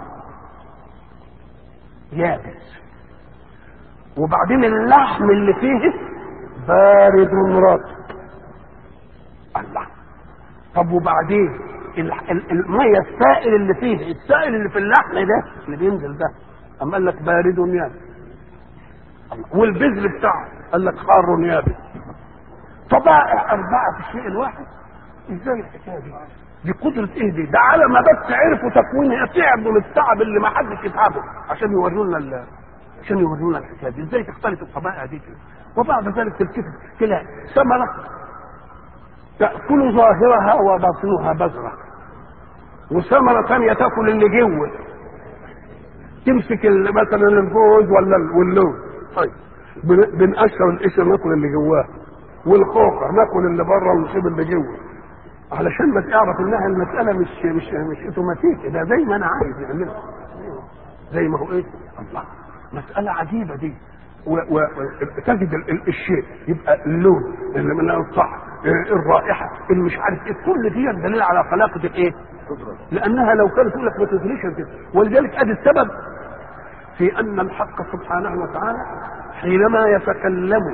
يابس، وبعدين اللحم اللي فيه بارد رطب. الله، طب وبعدين الميه السائل اللي فيه، السائل اللي في اللحم ده اللي بينزل ده، اما قال لك بارد يابس. والبذر بتاعه قال لك حار يابس. طبائع 4 في الشيء الواحد. ازاي الحكايه دي؟ دي قدره ايه دي؟ ده على ما بس عرفوا تكوينها تعبوا التعب اللي ما حدش يتعبه عشان يورونا الحكايه دي، ازاي تختلف الطبائع دي كده. وبعد ذلك تلتفت تلاقي ثمره تاكل ظاهرها وباطنها بذره، وثمره ثانيه تاكل اللي جوه، تمسك مثلا الجوز ولا واللوز، طيب بنقشر القشر ناكل اللي جواه، والخوخه ناكل اللي بره ونسيب اللي جوه، علشان ما تعرف انها المساله مش اوتوماتيكي، ده زي ما انا عايز يعملها، زي ما هو ايه. الله، مساله عجيبه دي. وتجد الشيء يبقى اللون اللي من الطعم، الرائحه اللي مش عارف ايه، كل دي دليل على خلاقه الايه؟ لانها لو كانت تقول لك ما تدريش كده. ولذلك ادي السبب في ان الحق سبحانه وتعالى حينما يتكلم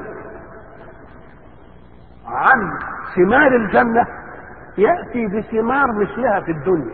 عن ثمار الجنه ياتي بثمار مثلها في الدنيا.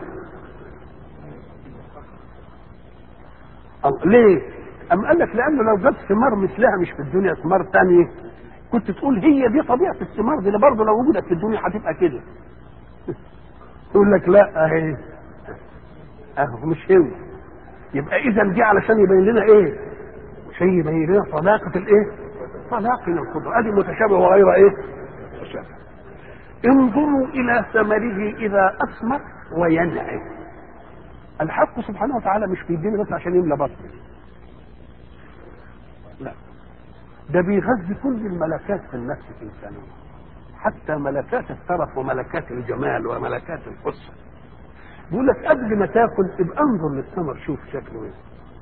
ليه؟ أم قال لك لأنه لو جت ثمار مثلها مش في الدنيا، ثمار ثانية، كنت تقول هي دي طبيعة الثمار دي برضه لو وجدت في الدنيا هتبقى كده. يقول لك لا اهو مش هو. يبقى إذا دي علشان يبين لنا إيه؟ شيء يبين لنا طلاقة الإيه؟ طلاقة القدرة. أدي متشابه وغير إيه؟ متشابه. انظروا إلى ثمره إذا أثمر وينعم. الحق سبحانه وتعالى مش بيدينا بس عشان يملى بطنه، لا، ده بيغذي كل الملكات في النفس الإنسانية، حتى ملكات الترف وملكات الجمال وملكات الحسن. بيقول لك قبل ما تاكل ابقى انظر للثمر، شوف شكله ايه،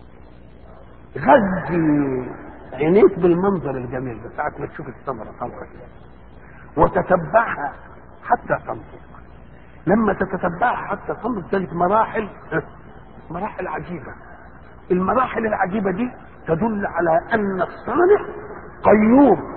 غذي عينيك بالمنظر الجميل ده ساعة ما تشوف الثمرة تنطق وتتبعها حتى تنطق. لما تتتبعها حتى تنطق ذلك مراحل عجيبة. المراحل العجيبة دي تدل على ان الصانع قيوم،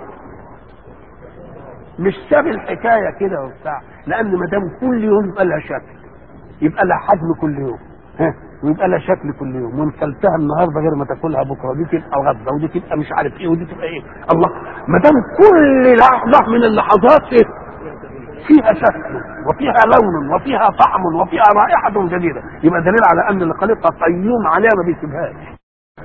مش ساب الحكايه كده وبتاع، لان ما دام كل يوم يبقى لها شكل، يبقى لها حجم كل يوم، ويبقى لها شكل كل يوم، وانكلتها النهارده غير ما تاكلها بكره، دي تبقى غدا ودي تبقى مش عارف ايه ودي تبقى ايه. الله، ما دام كل لحظه من اللحظات فيها شكل وفيها لون وفيها طعم وفيها رائحه جديده، يبقى دليل على ان اللي خلقها قيوم عليها ما بيسيبهاش.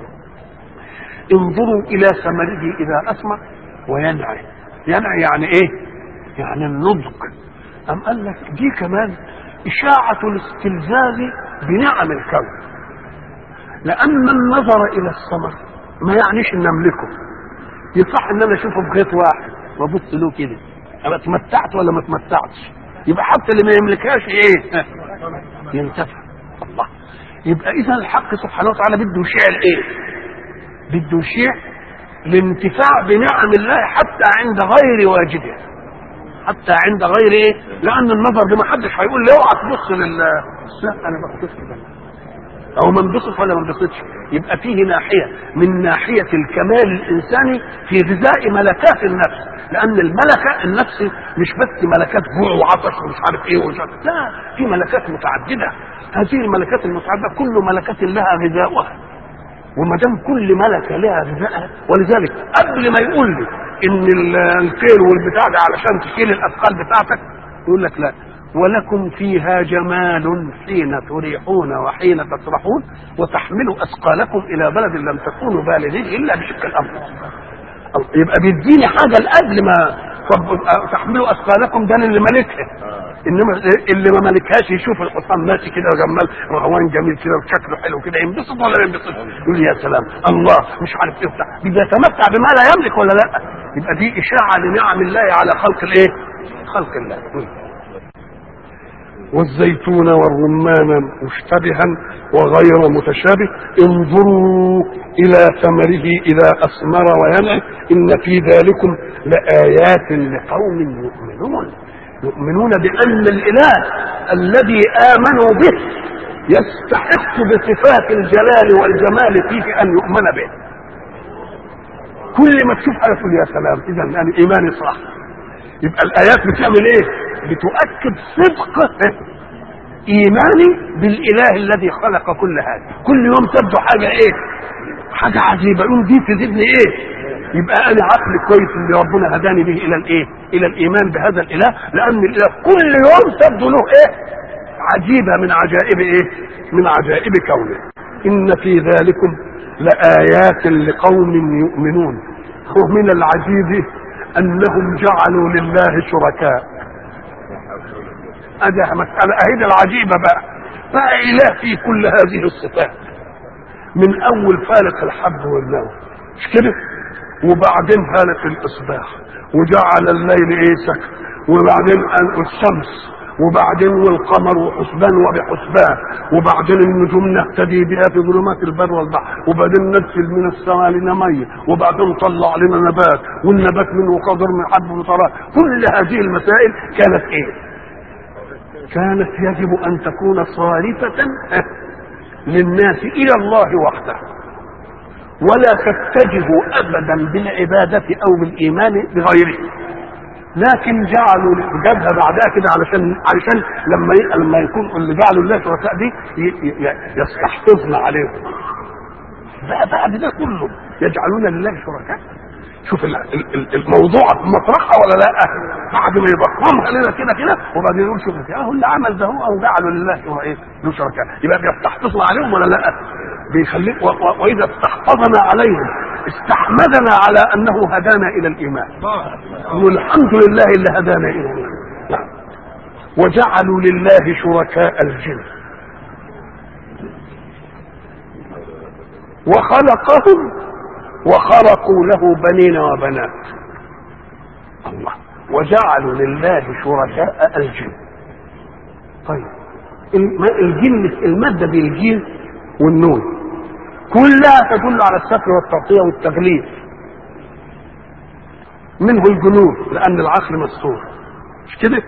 انظروا الى ثمره اذا اثمر وينعي. ينعي يعني ايه؟ يعني النضج. ام قال لك دي كمان اشاعه الاستلذاذ بنعم الكون، لان النظر الى الثمر ما يعنيش ان املكه. يصح ان انا اشوفه بغيط واحد وابص له كده ابقى اتمتعت ولا ما اتمتعتش، يبقى حتى اللي ما يملكهاش ايه؟ ينتفع. الله، يبقى اذا الحق سبحانه وتعالى بده يشيع الايه؟ بده يشيع الانتفاع بنعم الله حتى عند غير واجبه، حتى عند غير ايه؟ لان النظر ده ما حدش هيقول لي اوعى تبص لا انا ببص كده، او ما انبسط ولا ما انبسطش. يبقى فيه ناحيه من ناحيه الكمال الانساني في غذاء ملكات النفس، لان الملكه النفس مش بس ملكات جوع وعطش ومش عارف ايه ومش عارف، لا، في ملكات متعدده. هذه الملكات المتعدده كل ملكه لها غذاؤها، وما دام كل ملكه لها غذاءها، ولذلك قبل ما يقول لي ان الخيل والبتاع ده علشان تشيل الاثقال بتاعتك، يقول لك لا، ولكم فيها جمال حين تريحون وحين تسرحون وتحملوا اثقالكم الى بلد لم تكونوا بالغيه الا بشق الامر. يبقى بيديني حاجه قبل ما تحملوا اثقالكم، ده اللي ملكها، انما اللي ما ملكهاش يشوف الحصان ماشي كده جمال رهوان جميل كده وشكله حلو كده، ينبسط ولا ما ينبسطش؟ يقول يا سلام الله مش عارف ايه بتاع، بيتمتع بما لا يملك ولا لا؟ يبقى دي اشاعه لنعم الله على خلق الايه؟ خلق الله. والزيتون والرمان مشتبها وغير متشابه انظروا الى ثمره اذا اثمر وينعم ان في ذلكم لآيات لقوم يؤمنون. يؤمنون بان الاله الذي امنوا به يستحق بصفات الجلال والجمال فيه ان يؤمن به. كل ما تشوف حاجه تقول يا سلام، اذا يعني ايماني صح. يبقى الايات بتعمل ايه؟ بتؤكد صدق ايماني بالاله الذي خلق كل هذا. كل يوم تبدو حاجه ايه؟ حاجه عجيبه، يقول دي تزيدني ايه؟ يبقى انا عقل كويس اللي ربنا هداني به الى الايه؟ الى الايمان بهذا الاله، لان الاله كل يوم تبدو له ايه؟ عجيبه من عجائب ايه؟ من عجائب كونه. ان في ذلكم لآيات لقوم يؤمنون. ومن العجيب انهم جعلوا لله شركاء. هذه مسألة أهيد العجيبة بقى إله في كل هذه الصفات، من أول فالق الحب والنوى مش كده، وبعدين فالق الإصباح، وجعل الليل إيه سكن، وبعدين الشمس، وبعدين والقمر وحسبان وبحسبان، وبعدين النجوم نهتدي بها في ظلمات البر والبحر، وبعدين ننزل من السماء لنا ميه، وبعدين طلع لنا نبات، والنبات منه قدر من حب وطراء. كل هذه المسائل كانت ايه؟ كانت يجب ان تكون صارفة للناس الى الله وحده، ولا تتجه ابدا بالعبادة او بالايمان بغيره. لكن جعلوا جابها بعدها كده علشان لما يكون اللي جعلوا الله شركاء دي يستحفظن عليهم. بعد ده كله يجعلون لله شركاء. شوف الموضوع مطرحها ولا لا؟ بعد ما يضخمها لنا كده وبعدين يقول شوف هو اللي عمل ده هو، او جعلوا لله ايه؟ له شركاء. يبقى بيستحفظنا عليهم ولا لا؟ بيخليك واذا استحفظنا عليهم استحمدنا على انه هدانا الى الايمان. والحمد لله اللي هدانا الى الايمان. وجعلوا لله شركاء الجن وخلقهم وخلقوا له بنين وبنات. الله. وجعلوا لله شركاء الجن. طيب الجن المادة بالجيم والنون كلها تدل على الستر والتغطية والتغليف، منه الجنود لأن العقل مستور مش كده؟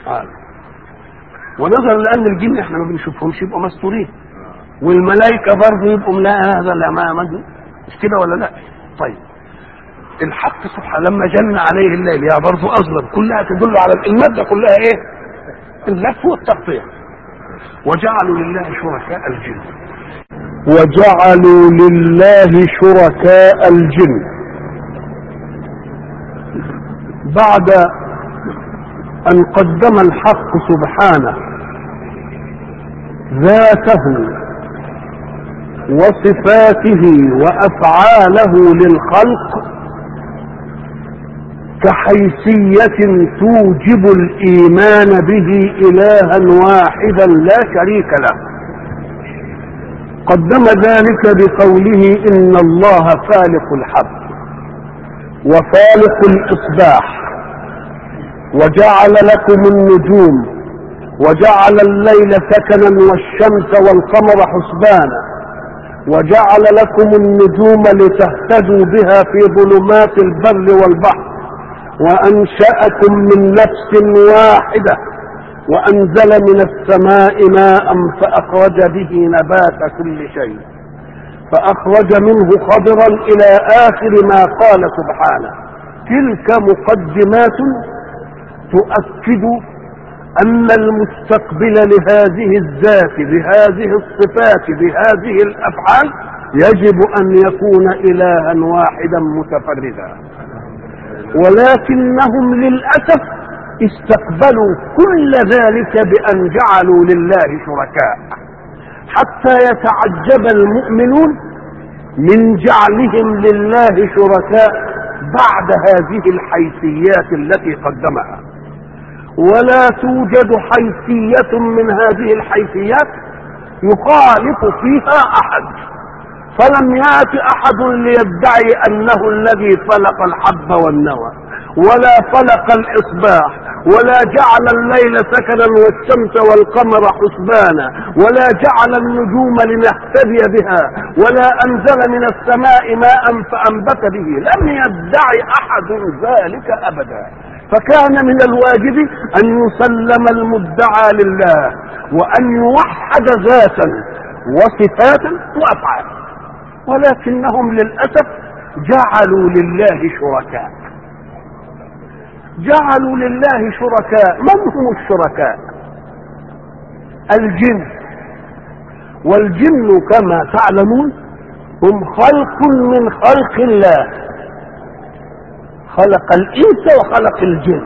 ونظرا لأن الجن احنا ما بنشوفهمش يبقوا مستورين، والملائكة برضه يبقوا لا هذا لا ما مش كده ولا لا؟ طيب الحق سبحانه لما جن عليه الليل يا برضه أظلم، كلها تدل على المادة كلها ايه؟ اللف والتغطية. وجعلوا لله شركاء الجن. وجعلوا لله شركاء الجن بعد أن قدم الحق سبحانه ذاته وصفاته وأفعاله للخلق كحيثية توجب الإيمان به إلها واحدا لا شريك له. قدم ذلك بقوله إن الله فالق الحب وفالق الإصباح وجعل لكم النجوم وجعل الليل سكنا والشمس والقمر حسبانا وجعل لكم النجوم لتهتدوا بها في ظلمات البر والبحر وأنشأكم من نفس واحدة وأنزل من السماء ماء فأخرج به نبات كل شيء فأخرج منه خضرا إلى آخر ما قال سبحانه. تلك مقدمات تؤكد أن المستقبل لهذه الذات بهذه الصفات بهذه الأفعال يجب أن يكون إلها واحدا متفردا، ولكنهم للأسف استقبلوا كل ذلك بأن جعلوا لله شركاء، حتى يتعجب المؤمنون من جعلهم لله شركاء بعد هذه الحيثيات التي قدمها. ولا توجد حيثية من هذه الحيثيات يخالف فيها أحد، فلم يأت أحد ليدعي أنه الذي فلق الحب والنوى ولا فلق الإصباح ولا جعل الليل سكنا والشمس والقمر حسبانا ولا جعل النجوم لنهتدي بها ولا أنزل من السماء ماء فأنبت به. لم يدعي أحد ذلك أبدا، فكان من الواجب أن يسلم المدعى لله وأن يوحد ذاتا وصفاتا وأفعال، ولكنهم للأسف جعلوا لله شركاء. جعلوا لله شركاء. من هم الشركاء؟ الجن، والجن كما تعلمون هم خلق من خلق الله، خلق الإنس وخلق الجن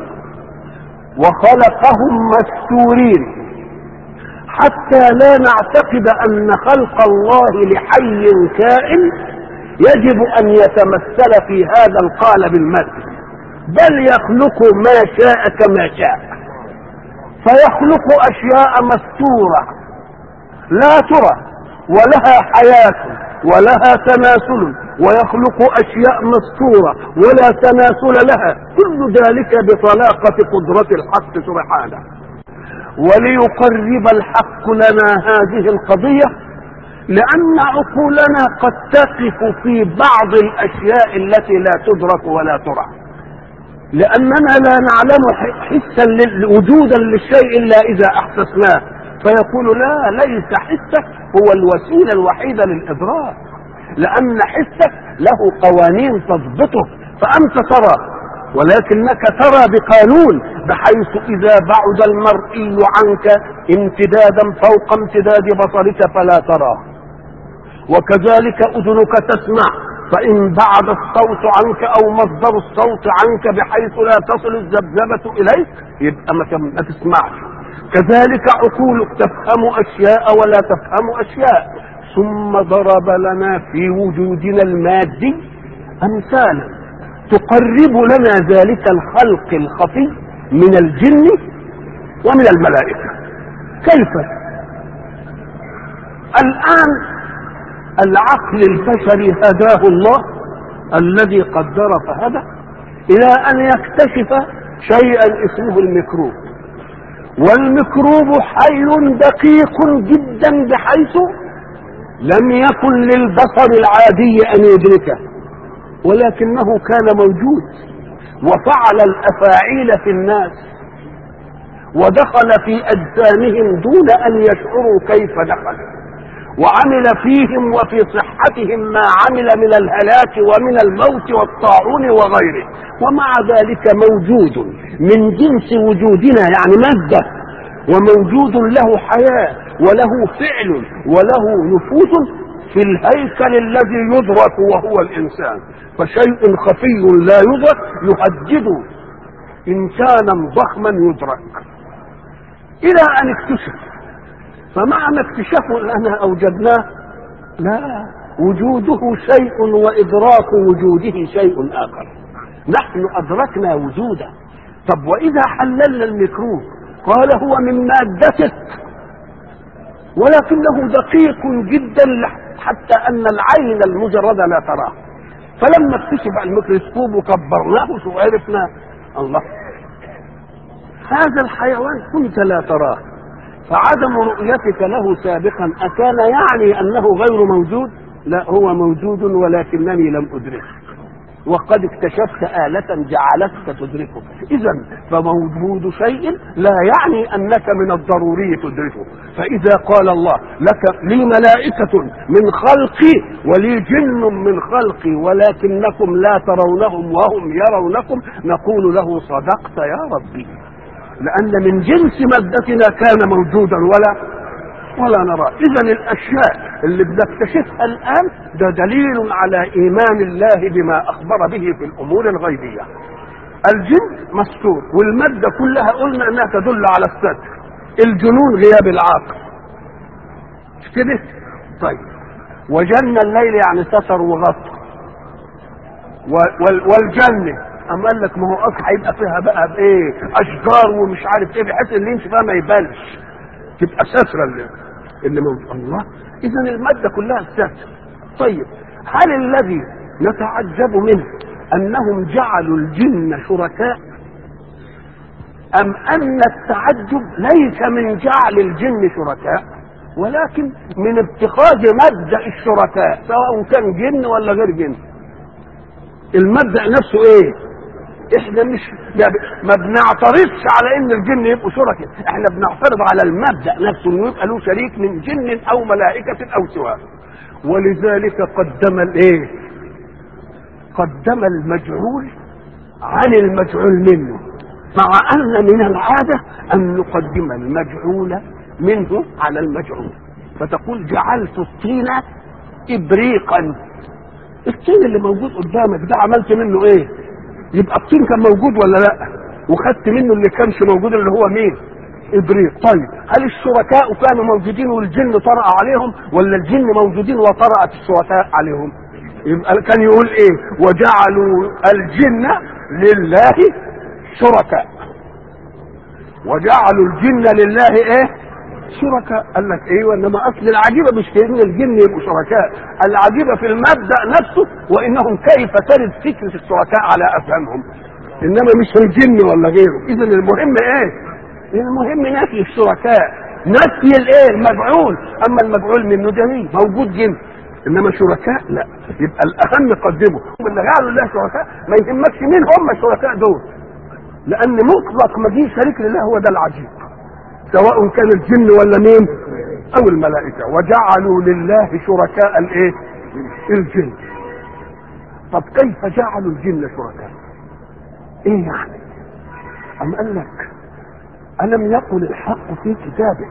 وخلقهم مستورين، حتى لا نعتقد أن خلق الله لحي كائن يجب أن يتمثل في هذا القالب المادي، بل يخلق ما شاء كما شاء، فيخلق أشياء مستورة لا ترى ولها حياة ولها تناسل، ويخلق أشياء مستورة ولا تناسل لها، كل ذلك بطلاقة قدرة الحق سبحانه. وليقرب الحق لنا هذه القضية، لأن عقولنا قد تقف في بعض الأشياء التي لا تدرك ولا ترى، لأننا لا نعلم حسا وجودا للشيء إلا إذا أحسسناه، فيقول لا، ليس حسك هو الوسيلة الوحيدة للإدراك، لأن حسك له قوانين تضبطه، فأنت ترى ولكنك ترى بقانون، بحيث إذا بعد المرئي عنك امتدادا فوق امتداد بصرك فلا تراه، وكذلك أذنك تسمع، فإن بعد الصوت عنك أو مصدر الصوت عنك بحيث لا تصل الذبذبة إليك يبقى ما تسمعش. كذلك عقولك تفهم أشياء ولا تفهم أشياء. ثم ضرب لنا في وجودنا المادي أمثالا تقرب لنا ذلك الخلق الخفي من الجن ومن الملائكة. كيف؟ الآن العقل البشري هداه الله الذي قدر فهدى إلى أن يكتشف شيئا اسمه الميكروب، والميكروب حي دقيق جدا بحيث لم يكن للبصر العادي أن يدركه، ولكنه كان موجود وفعل الأفاعيل في الناس ودخل في أجسامهم دون أن يشعروا كيف دخل، وعمل فيهم وفي صحتهم ما عمل من الهلاك ومن الموت والطاعون وغيره، ومع ذلك موجود من جنس وجودنا، يعني مادة، وموجود له حياة وله فعل وله نفوذ في الهيكل الذي يدرك وهو الإنسان. فشيء خفي لا يدرك يهدد إنسانا ضخما يدرك إلى أن اكتشف. فمعنى اكتشافه أننا أوجدناه؟ لا، وجوده شيء وإدراك وجوده شيء آخر. نحن أدركنا وجوده. طب وإذا حللنا الميكروب قال هو من مادتك، ولكنه دقيق جدا حتى أن العين المجردة لا تراه. فلما اكتشف الميكروسكوب وكبرناه وعرفنا الله هذا الحيوان كنت لا تراه، فعدم رؤيتك له سابقا أكان يعني أنه غير موجود؟ لا، هو موجود ولكنني لم أدركه. وقد اكتشفت آلة جعلتك تدركه. إذا فموجود شيء لا يعني أنك من الضروري تدركه. فإذا قال الله لك لي ملائكة من خلقي ولي جن من خلقي ولكنكم لا ترونهم وهم يرونكم، نقول له صدقت يا ربي، لأن من جنس مادتنا كان موجودا ولا نرى. إذن الأشياء اللي بنكتشفها الآن ده دليل على إيمان الله بما أخبر به في الأمور الغيبية. الجن مستور، والمادة كلها قلنا أنها تدل على الستر. الجنون غياب العقل، مش كده؟ طيب، وجن الليل يعني ستر وغطى، والجنة أما قال لك ما هو أصلا هيبقى فيها بقى بإيه؟ أشجار ومش عارف إيه، بحيث اللي يمشي فيها ما يبانش، تبقى سترة اللي موجود. الله، إذا المادة كلها الستر. طيب، هل الذي نتعجب منه أنهم جعلوا الجن شركاء، أم أن التعجب ليس من جعل الجن شركاء ولكن من اتخاذ مبدأ الشركاء سواء كان جن ولا غير جن؟ المبدأ نفسه ايه؟ احنا مش ما بنعترضش على ان الجن يبقوا شركاء، احنا بنعترض على المبدأ نفسه انه يبقى له شريك من جن او ملائكة او سواه. ولذلك قدم الايه؟ قدم المجعول عن المجعول منه، مع ان من العادة ان نقدم المجعول منه على المجعول. فتقول جعلت الطين ابريقا، الطين اللي موجود قدامك ده عملت منه ايه؟ يبقى الطين كان موجود ولا لا؟ وخدت منه اللي كانش موجود اللي هو مين؟ ابريق. طيب، هل الشركاء كانوا موجودين والجن طرأ عليهم، ولا الجن موجودين وطرأت الشركاء عليهم؟ يبقى كان يقول ايه؟ وجعلوا الجن لله شركاء، وجعلوا الجن لله ايه؟ شركاء. قال لك ايه؟ وانما اصل العجيبه مش في ان الجن يبقوا شركاء، العجيبه في المبدا نفسه، وانهم كيف ترد فكره الشركاء على افهامهم، انما مش الجن ولا غيره. اذا المهم ايه؟ المهم نفي الشركاء، نفي الايه؟ المفعول. اما المفعول منه جميل موجود جن، انما شركاء لا. يبقى الاهم قدمه اللي جعلوا الله شركاء، ما يهمكش مين هم الشركاء دول، لان مطلق ما فيش شريك لله هو ده العجيب، سواء كان الجن ولا مين او الملائكة. وجعلوا لله شركاء الايه؟ الجن. طب كيف جعلوا الجن شركاء؟ ايه يعني؟ ام قال لك الم يقل الحق في كتابه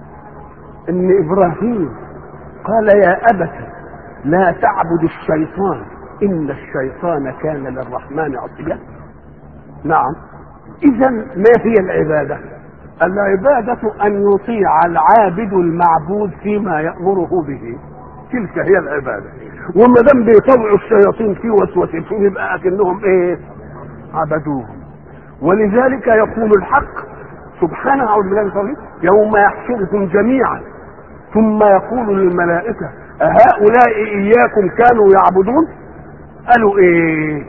ان ابراهيم قال يا ابت لا تعبد الشيطان ان الشيطان كان للرحمن عصيا؟ نعم. اذا ما هي العباده؟ العبادة أن يطيع العابد المعبود فيما يأمره به، تلك هي العبادة. وما دام بيطوعوا الشياطين في وسوستهم يبقى أكنهم إيه؟ عبدوهم. ولذلك يقول الحق سبحانه أعوذ بالله من الشيطان الرجيم يوم يحشرهم جميعا ثم يقول للملائكة أهؤلاء إياكم كانوا يعبدون؟ قالوا إيه؟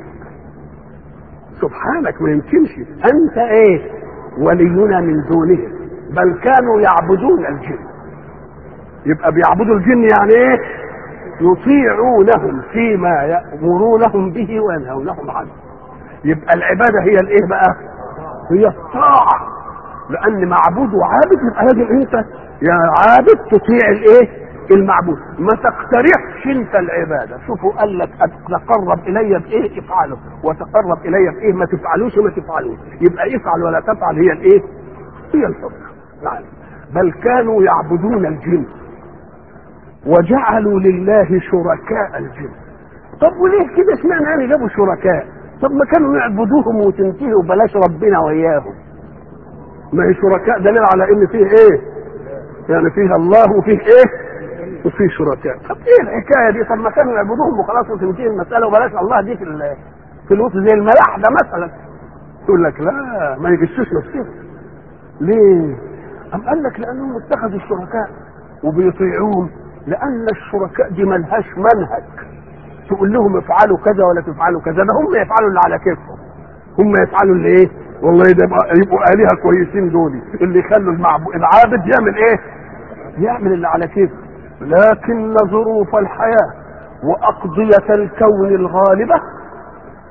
سبحانك ما يمكنش، أنت إيه؟ ولينا من دونه بل كانوا يعبدون الجن. يبقى بيعبدوا الجن يعني ايه؟ يطيعونهم فيما يأمرونهم به وينهونهم عنه. يبقى العبادة هي الايه بقى؟ هي الطاعة، لان معبود وعابد يبقى لازم انت يا عابد تطيع الايه؟ المعبود. ما تقترحش انت العبادة. شوفوا قال لك تقرب الي بايه؟ افعله، وتقرب الي بايه؟ ما تفعلوش وما تفعلوش. يبقى افعل ولا تفعل هي الايه؟ هي الحكم. نعم. بل كانوا يعبدون الجن وجعلوا لله شركاء الجن. طب وليه كده اشمعنى يعني جابوا شركاء؟ طب ما كانوا يعبدوهم وتنتهي وبلاش ربنا وياهم. ما هي شركاء دليل على ان فيه ايه؟ يعني فيها الله وفيه ايه؟ وفيه شركاء. طب ايه الحكايه دي؟ طب ما كانوا يعبدوهم وخلاص وتنتهي المساله وبلاش الله دي في الوقت زي الملاح ده مثلا. يقول لك لا، ما يجسوش نفسهم. ليه؟ أم قال لك لانهم اتخذوا الشركاء وبيطيعوهم، لان الشركاء دي ملهاش منهج تقول لهم افعلوا كذا ولا تفعلوا كذا، ده هم يفعلوا اللي على كيفهم، هم يفعلوا اللي ايه؟ والله ده يبقوا آلهة كويسين دول اللي يخلوا العابد يعمل ايه؟ يعمل اللي على كيفه. لكن ظروف الحياة وأقضية الكون الغالبة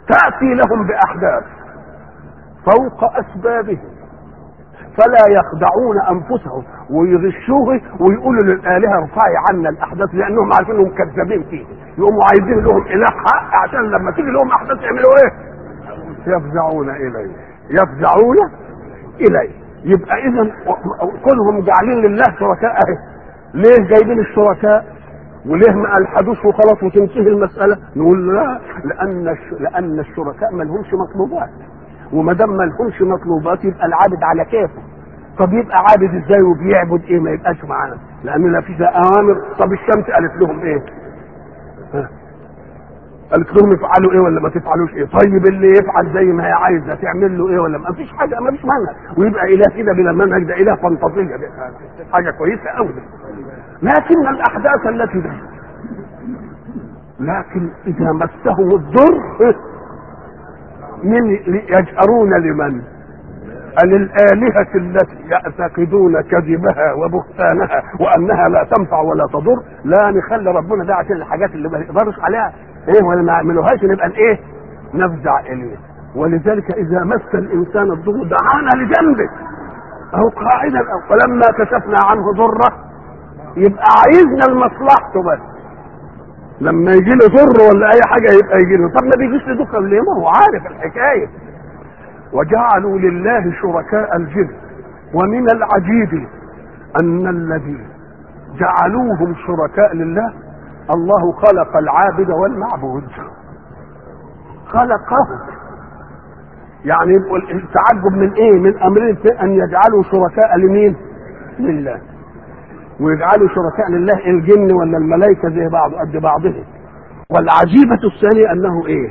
تأتي لهم بأحداث فوق أسبابهم، فلا يخدعون أنفسهم ويغشوه ويقولوا للآلهة ارفعي عنا الأحداث، لأنهم عارفين انهم كذابين فيه، يقوموا عايزين لهم إله حق عشان لما تيجي لهم أحداث يعملوا إيه؟ يفزعون إليه، يفزعون إليه. يبقى إذا كلهم جعلين لله شركاء أهي. ليه جايبين الشركاء؟ وليه ما الحدوث وخلاص وتنتهي المسألة؟ نقول لا، لأن الشركاء ما لهمش مطلوبات، وما دام ما لهمش مطلوبات يبقى العابد على كيفه. طب يبقى عابد ازاي وبيعبد ايه؟ ما يبقاش معانا، لأن لا فيش أوامر. طب الشمس قالت لهم ايه؟ قالت لهم افعلوا ايه ولا ما تفعلوش ايه؟ طيب اللي يفعل زي ما هي عايزه تعمل له ايه ولا ما فيش حاجه، ما فيش منهج، ويبقى اله كده بلا منهج، ده اله فانتازيه، ده حاجه كويسه قوي. لكن الاحداث التي ده، لكن اذا مسهم الضر من يجأرون لمن؟ للآلهة التي يعتقدون كذبها وبهتانها وأنها لا تنفع ولا تضر. لا نخلي ربنا ده عشان الحاجات اللي ما يقدرش عليها ايه ولا ما يعملوهاش نبقى ايه؟ نفزع اليه. ولذلك إذا مس الإنسان الضر دعانا لجنبه أو قاعدا أو فلما كشفنا عنه ضره، يبقى عايزنا لمصلحته بس. لما يجي له ضر ولا أي حاجة يبقى يجي له. طب ما بيجيش له ضر ليه؟ ما هو عارف الحكاية. وجعلوا لله شركاء الجن. ومن العجيب أن الذين جعلوهم شركاء لله الله خلق العابد والمعبود، خلقه. يعني يبقوا التعجب من ايه؟ من امرين ان يجعلوا شركاء لمين؟ لله. ويجعلوا شركاء لله الجن ولا الملائكه زي بعض قد بعضهم. والعجيبه الثانيه انه ايه؟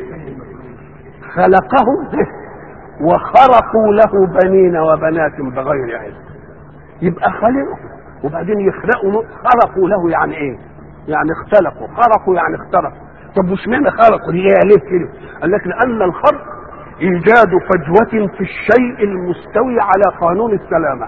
خلقهم وخرقوا له بنين وبنات بغير علم. يبقى خلقوا وبعدين يخلقوا. خرقوا له يعني ايه؟ يعني اختلقوا. خرقوا يعني اخترقوا. طب وش معنى خرقوا دي؟ ليه كده؟ قال لك لان الخرق ايجاد فجوة في الشيء المستوي على قانون السلامة.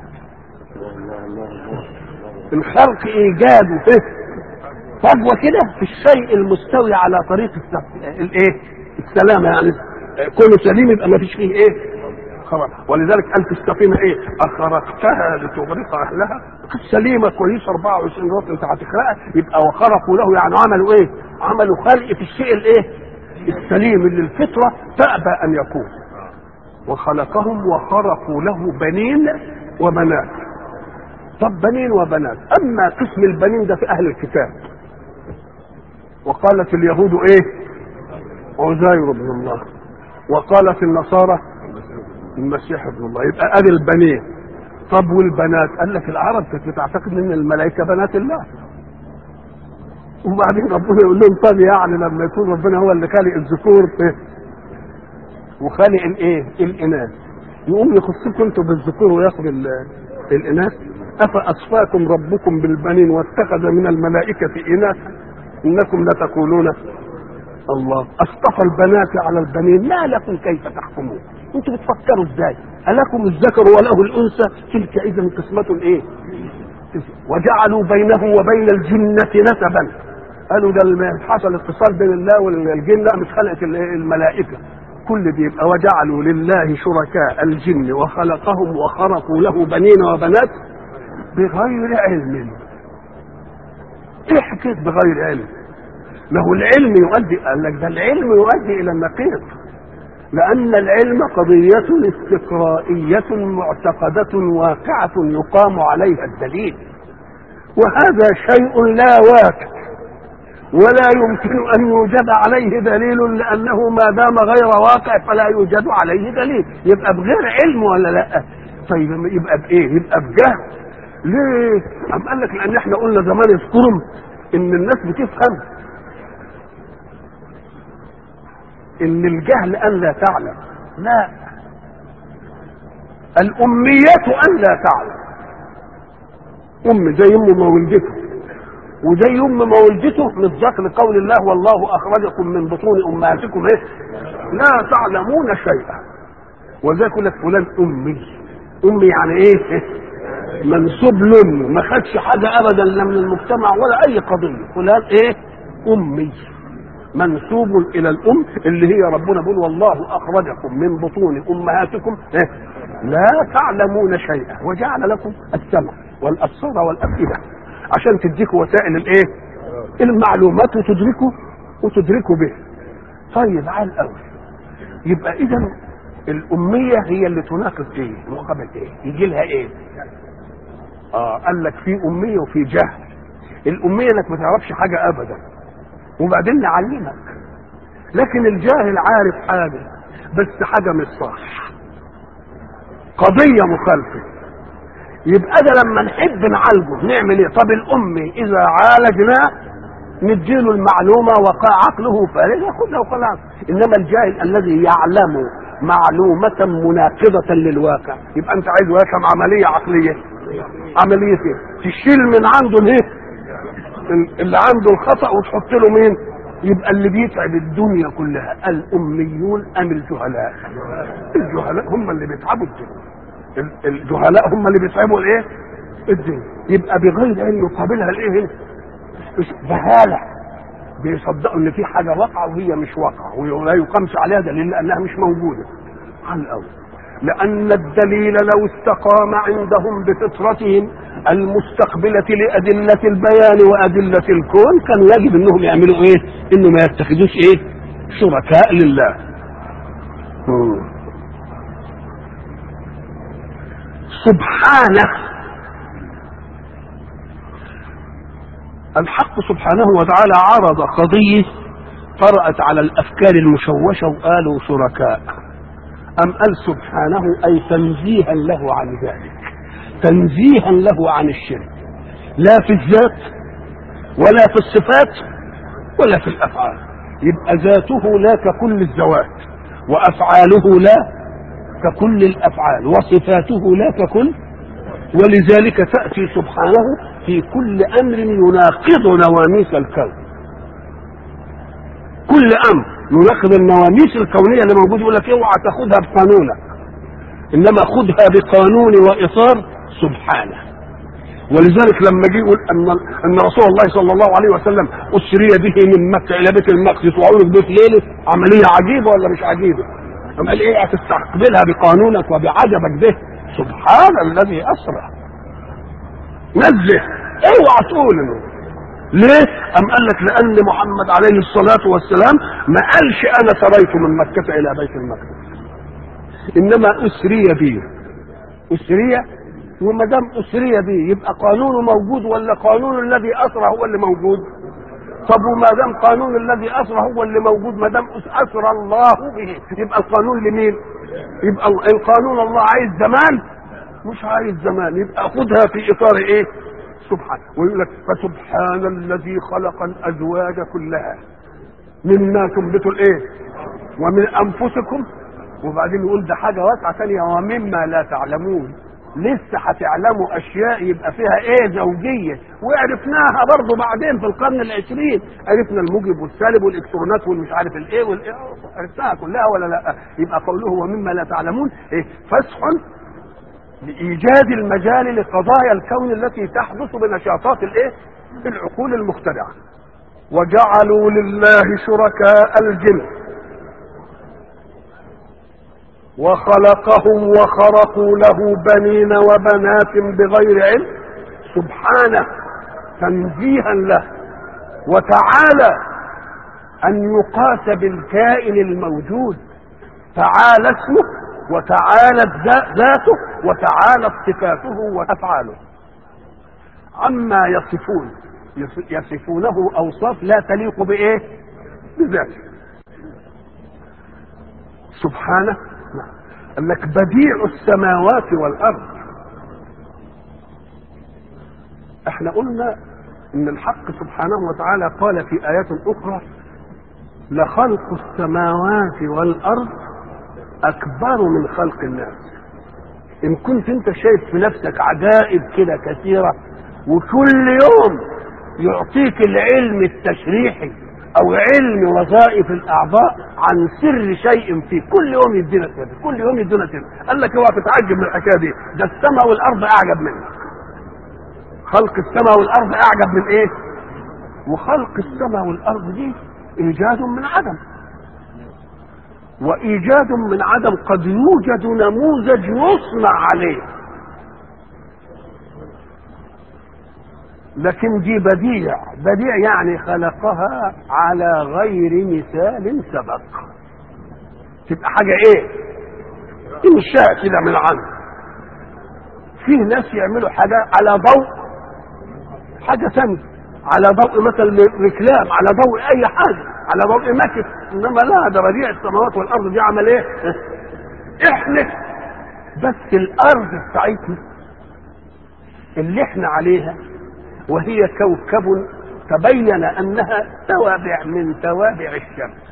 الخرق ايجاد فجوة كده في الشيء المستوي على طريق الايه؟ السلامة. يعني كله سليم يبقى ما فيش فيه ايه؟ خرق. ولذلك قال في السفينة ايه؟ اخرقتها لتغرق اهلها. سليمة كويسة 24 رطل انت هتخرقها. يبقى وخرقوا له يعني عملوا ايه؟ عملوا خلق في الشيء الايه؟ السليم اللي الفطرة تأبى ان يكون. وخلقهم وخرقوا له بنين وبنات. طب بنين وبنات. اما قسم البنين ده في اهل الكتاب. وقالت اليهود ايه؟ عزير ابن الله. وقالت النصارى المسيح ابن الله. يبقى ادي البنين. طب والبنات؟ قال لك العرب كانت بتعتقد ان الملائكه بنات الله. وبعدين ربنا يقول لهم طب يعني لما يكون ربنا هو اللي خالق الذكور وخالق الايه؟ الاناث، يقوم يخصكم انتم بالذكور وياخذ الاناث؟ افاصفاكم ربكم بالبنين واتخذ من الملائكه اناثا انكم لتقولون الله اصطفى البنات على البنين ما لكم كيف تحكمون؟ انتوا بتفكروا ازاي؟ ألكم الذكر وله الانثى؟ تلك اذا قسمة ايه؟ وجعلوا بينه وبين الجنة نسبا. قالوا ده حصل اتصال بين الله والجن. لا مش خلقت الملائكة. كل دي يبقى وجعلوا لله شركاء الجن وخلقهم وخرقوا له بنين وبنات بغير علم. ايه حكاية بغير علم؟ له العلم يؤدي. قال لك ده العلم يؤدي الى النقيض. لأن العلم قضية استقرائية معتقدة واقعة يقام عليها الدليل، وهذا شيء لا واقع ولا يمكن أن يوجد عليه دليل، لأنه ما دام غير واقع فلا يوجد عليه دليل. يبقى بغير علم ولا لا؟ طيب يبقى بإيه؟ يبقى بجهل. ليه؟ أم قال لك لأن احنا قلنا زمان يذكرهم إن الناس بتفهم ان الجهل ان لا تعلم. لا، الامية ان لا تعلم. زي ما ولدته، وزي ما ولدته مصداق لقول الله والله اخرجكم من بطون امهاتكم ايه؟ لا تعلمون شيئا. وذلك يقول لك فلان امي يعني ايه؟ منسوب له، ما خدش حاجه ابدا لا من المجتمع ولا اي قضيه. فلان ايه؟ امي. منسوب الى الام اللي هي ربنا بيقول والله اخرجكم من بطون امهاتكم لا تعلمون شيئا وجعل لكم السمع والابصار والافئده عشان تديكوا وسائل الايه المعلومات وتدركوا به. طيب عال قوي. يبقى اذا الاميه هي اللي تناقض ايه مقابل ايه يجي لها ايه؟ قال لك في اميه وفي جهل. الاميه انك ما تعرفش حاجه ابدا وبعدين نعلمك، لكن الجاهل عارف حاجه بس حاجه مش صح، قضيه مخالفه. يبقى ده لما نحب نعالجه نعمل ايه؟ طب الامي اذا عالجناه نديله المعلومه وقع عقله فارغ ياخذها وخلاص. انما الجاهل الذي يعلم معلومه مناقضه للواقع يبقى انت عايزه يفهم عمليه عقليه. عمليه ايه؟ تشيل من عنده الايه اللي عنده الخطا وتحط له مين؟ يبقى اللي بيتعب الدنيا كلها الاميون ام الجهلاء؟ الجهلاء هم اللي بيتعبوا الدنيا. الجهلاء هم اللي بيتعبوا الايه الدنيا. يبقى بغير ان يقابلها الايه جهاله، بيصدقوا ان في حاجه واقعه وهي مش واقعه ولا يقامش عليها دليل لانها مش موجوده على الاول. لان الدليل لو استقام عندهم بفطرتهم المستقبله لادله البيان وادله الكون كانوا يجب انهم يعملوا ايه؟ انه ما يتخذوش ايه؟ شركاء لله. سبحانه الحق سبحانه وتعالى عرض قضية طرأت على الأفكار المشوشة وقالوا شركاء. أم قال سبحانه أي تنزيها له عن ذلك، تنزيها له عن الشرك، لا في الذات ولا في الصفات ولا في الأفعال. يبقى ذاته لا ككل الذوات وأفعاله لا ككل الأفعال وصفاته لا ككل. ولذلك تأتي سبحانه في كل أمر يناقض نواميس الكون. كل أمر يناقض النواميس الكونية اللي موجود يقول لك اوعى تاخدها بقانونك، إنما خدها بقانون وإطار سبحانه. ولذلك لما جه يقول أن رسول الله صلى الله عليه وسلم أسري به من مكة إلى بيت المقدس وعرض بيت ليلة، عملية عجيبة ولا مش عجيبة؟ أم قال إيه؟ هتستقبلها بقانونك وبعجبك به. سبحان الذي أسرى، نزه اوعى تقول انه ليه؟ أم قال لك لأن محمد عليه الصلاة والسلام ما قالش أنا سريت من مكة إلى بيت المقدس، إنما أسري به. أسري، وما دام أسري به يبقى قانونه موجود ولا قانون الذي أسرى هو اللي موجود؟ طب وما دام قانون الذي أسرى هو اللي موجود، ما دام أسرى الله به يبقى القانون لمين؟ يبقى القانون الله عايز زمان؟ مش عايز زمان. يبقى خدها في إطار إيه؟ سبحان. ويقول لك فسبحان الذي خلق الأزواج كلها مما تنبت الإيه؟ ومن أنفسكم. وبعدين يقول ده حاجة واسعة ثانية ومما لا تعلمون. لسه هتعلموا أشياء يبقى فيها إيه؟ زوجية. وعرفناها برضو بعدين في القرن العشرين، عرفنا الموجب والسالب والإلكترونات والمش عارف الإيه والإيه، عرفناها كلها ولا لا؟ يبقى قوله ومما لا تعلمون إيه؟ فسح لإيجاد المجال لقضايا الكون التي تحدث بنشاطات الإيه؟ العقول المخترعة. وجعلوا لله شركاء الجن وخلقهم وخرقوا له بنين وبنات بغير علم. سبحانه تنزيها له وتعالى أن يقاس بالكائن الموجود. تعالى اسمه وتعالت ذاته وتعالت صفاته وأفعاله عما يصفونه أوصاف لا تليق بإيه؟ بذاته. سبحانه قال لك بديع السماوات والأرض. احنا قلنا ان الحق سبحانه وتعالى قال في آيات أخرى لخلق السماوات والأرض أكبر من خلق الناس. إن كنت أنت شايف في نفسك عجائب كده كثيرة وكل يوم يعطيك العلم التشريحي أو علم وظائف الأعضاء عن سر شيء فيه، كل يوم يدينا سر، كل يوم يدينا سر. قال لك اوعى تتعجب من الحكاية دي، ده السماء والأرض أعجب منك. خلق السماء والأرض أعجب من إيه؟ وخلق السماء والأرض دي ايجاد من عدم، وايجاد من عدم قد يوجد نموذج يصنع عليه، لكن دي بديع يعني خلقها على غير مثال سبق، تبقى حاجه ايه انشاء كده من عنه. فيه ناس يعملوا حاجه على ضوء حاجه ثانيه، على ضوء مثلا ركلام، على ضوء اي حاجه، على ضوء مكت، انما لا، ده بديع السماوات والارض دي عمل ايه؟ احنا بس الارض بتاعتنا اللي احنا عليها وهي كوكب تبين انها توابع من توابع الشمس،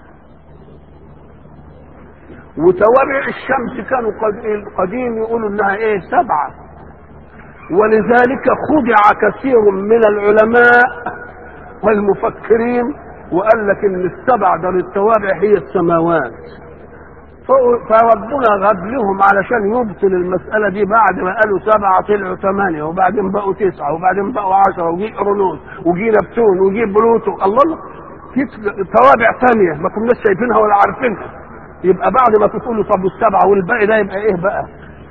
وتوابع الشمس كانوا قديم يقولوا انها ايه 7، ولذلك خدع كثير من العلماء والمفكرين وقال لك ان ال7 ده للتوابع هي السماوات، فربنا غاب لهم علشان يبطل المسألة دي. بعد ما قالوا 7 طلعوا 8، وبعدين بقوا 9، وبعدين بقوا 10، وجي اورونوس وجي نبتون وجي بلوتو، الله في توابع ثانية ما كناش شايفينها ولا عارفينها. يبقى بعد ما تقولوا طب ال7 والباقي ده يبقى ايه بقى؟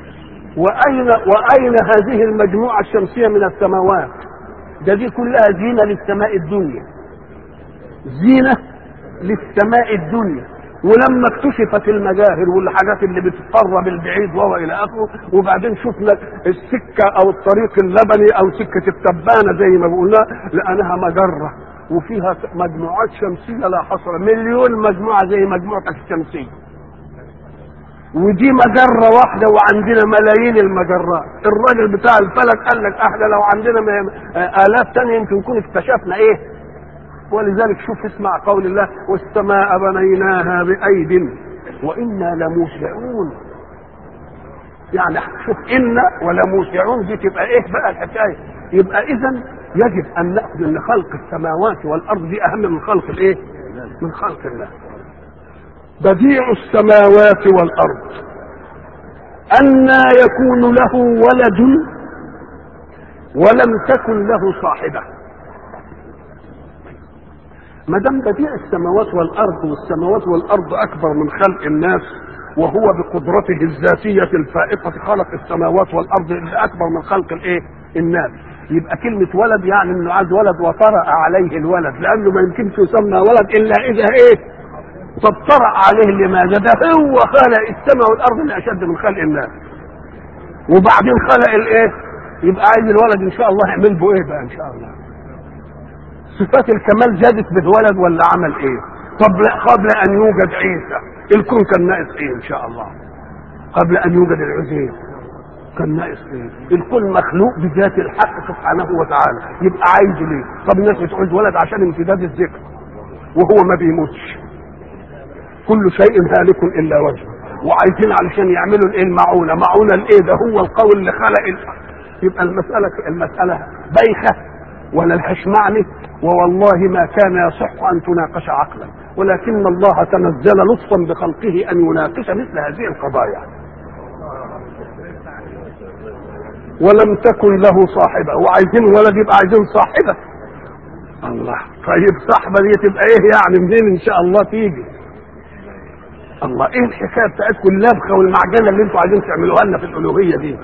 وأين هذه المجموعة الشمسية من السماوات؟ دي كلها زينة للسماء الدنيا، زينة للسماء الدنيا. ولما اكتشفت المجاهر والحاجات اللي بتقرب البعيد والى اخره، وبعدين شفنا السكه او الطريق اللبني او سكه التبانه زي ما قلنا، لانها مجره وفيها مجموعات شمسيه لا حصر، مليون مجموعه زي مجموعتك الشمسيه، ودي مجره واحده وعندنا ملايين المجرات. الراجل بتاع الفلك قال لك احنا لو عندنا الاف ثانيه يمكن نكون اكتشفنا ايه. ولذلك شوف اسمع قول الله والسماء بنيناها بأيد وإنا لموسعون. يعني شوف إنا ولموسعون دي تبقى إيه بقى الحكاية؟ يبقى إذن يجب أن نأخذ أن خلق السماوات والأرض دي أهم من خلق الإيه؟ من خلق الله. بديع السماوات والأرض أنى يكون له ولد ولم تكن له صاحبة. ما دام بديع السماوات والارض، والسماوات والارض اكبر من خلق الناس، وهو بقدرته الذاتيه الفائقه خلق السماوات والارض اللي اكبر من خلق الايه؟ الناس. يبقى كلمه ولد يعني انه عايز ولد وطرأ عليه الولد، لانه ما يمكنش يسمى ولد الا اذا ايه؟ طب طرأ عليه لماذا؟ ده هو خلق السماء والارض اللي اشد من خلق الناس، وبعدين خلق الايه؟ يبقى عايز الولد ان شاء الله يعمل به ايه بقى ان شاء الله؟ صفات الكمال زادت بالولد ولا عمل ايه؟ قبل ان يوجد عيسى الكون كان ناقص ايه ان شاء الله؟ قبل ان يوجد العزيز كان ناقص ايه؟ الكون مخلوق بذات الحق سبحانه وتعالى، يبقى عايز ليه؟ طب الناس بتقول ولد عشان امتداد الذكر، وهو ما بيموتش، كل شيء هالك الا وجهه، وعايزين علشان يعملوا الايه؟ معونه الايه؟ ده هو القول اللي خلق يبقى المساله بايخه ولا لهاش معنى، ووالله ما كان يصح ان تناقش عقلا، ولكن الله تنزل لطفا بخلقه ان يناقش مثل هذه القضايا. ولم تكن له صاحبه، وعايزين ولد يبقى عايزين صاحبه. الله، طيب صاحبه دي تبقى ايه يعني؟ منين ان شاء الله تيجي؟ الله، ايه الحكايه بتاعتكم اللبخه والمعجنه اللي انتوا عايزين تعملوها لنا في الالوهيه دي؟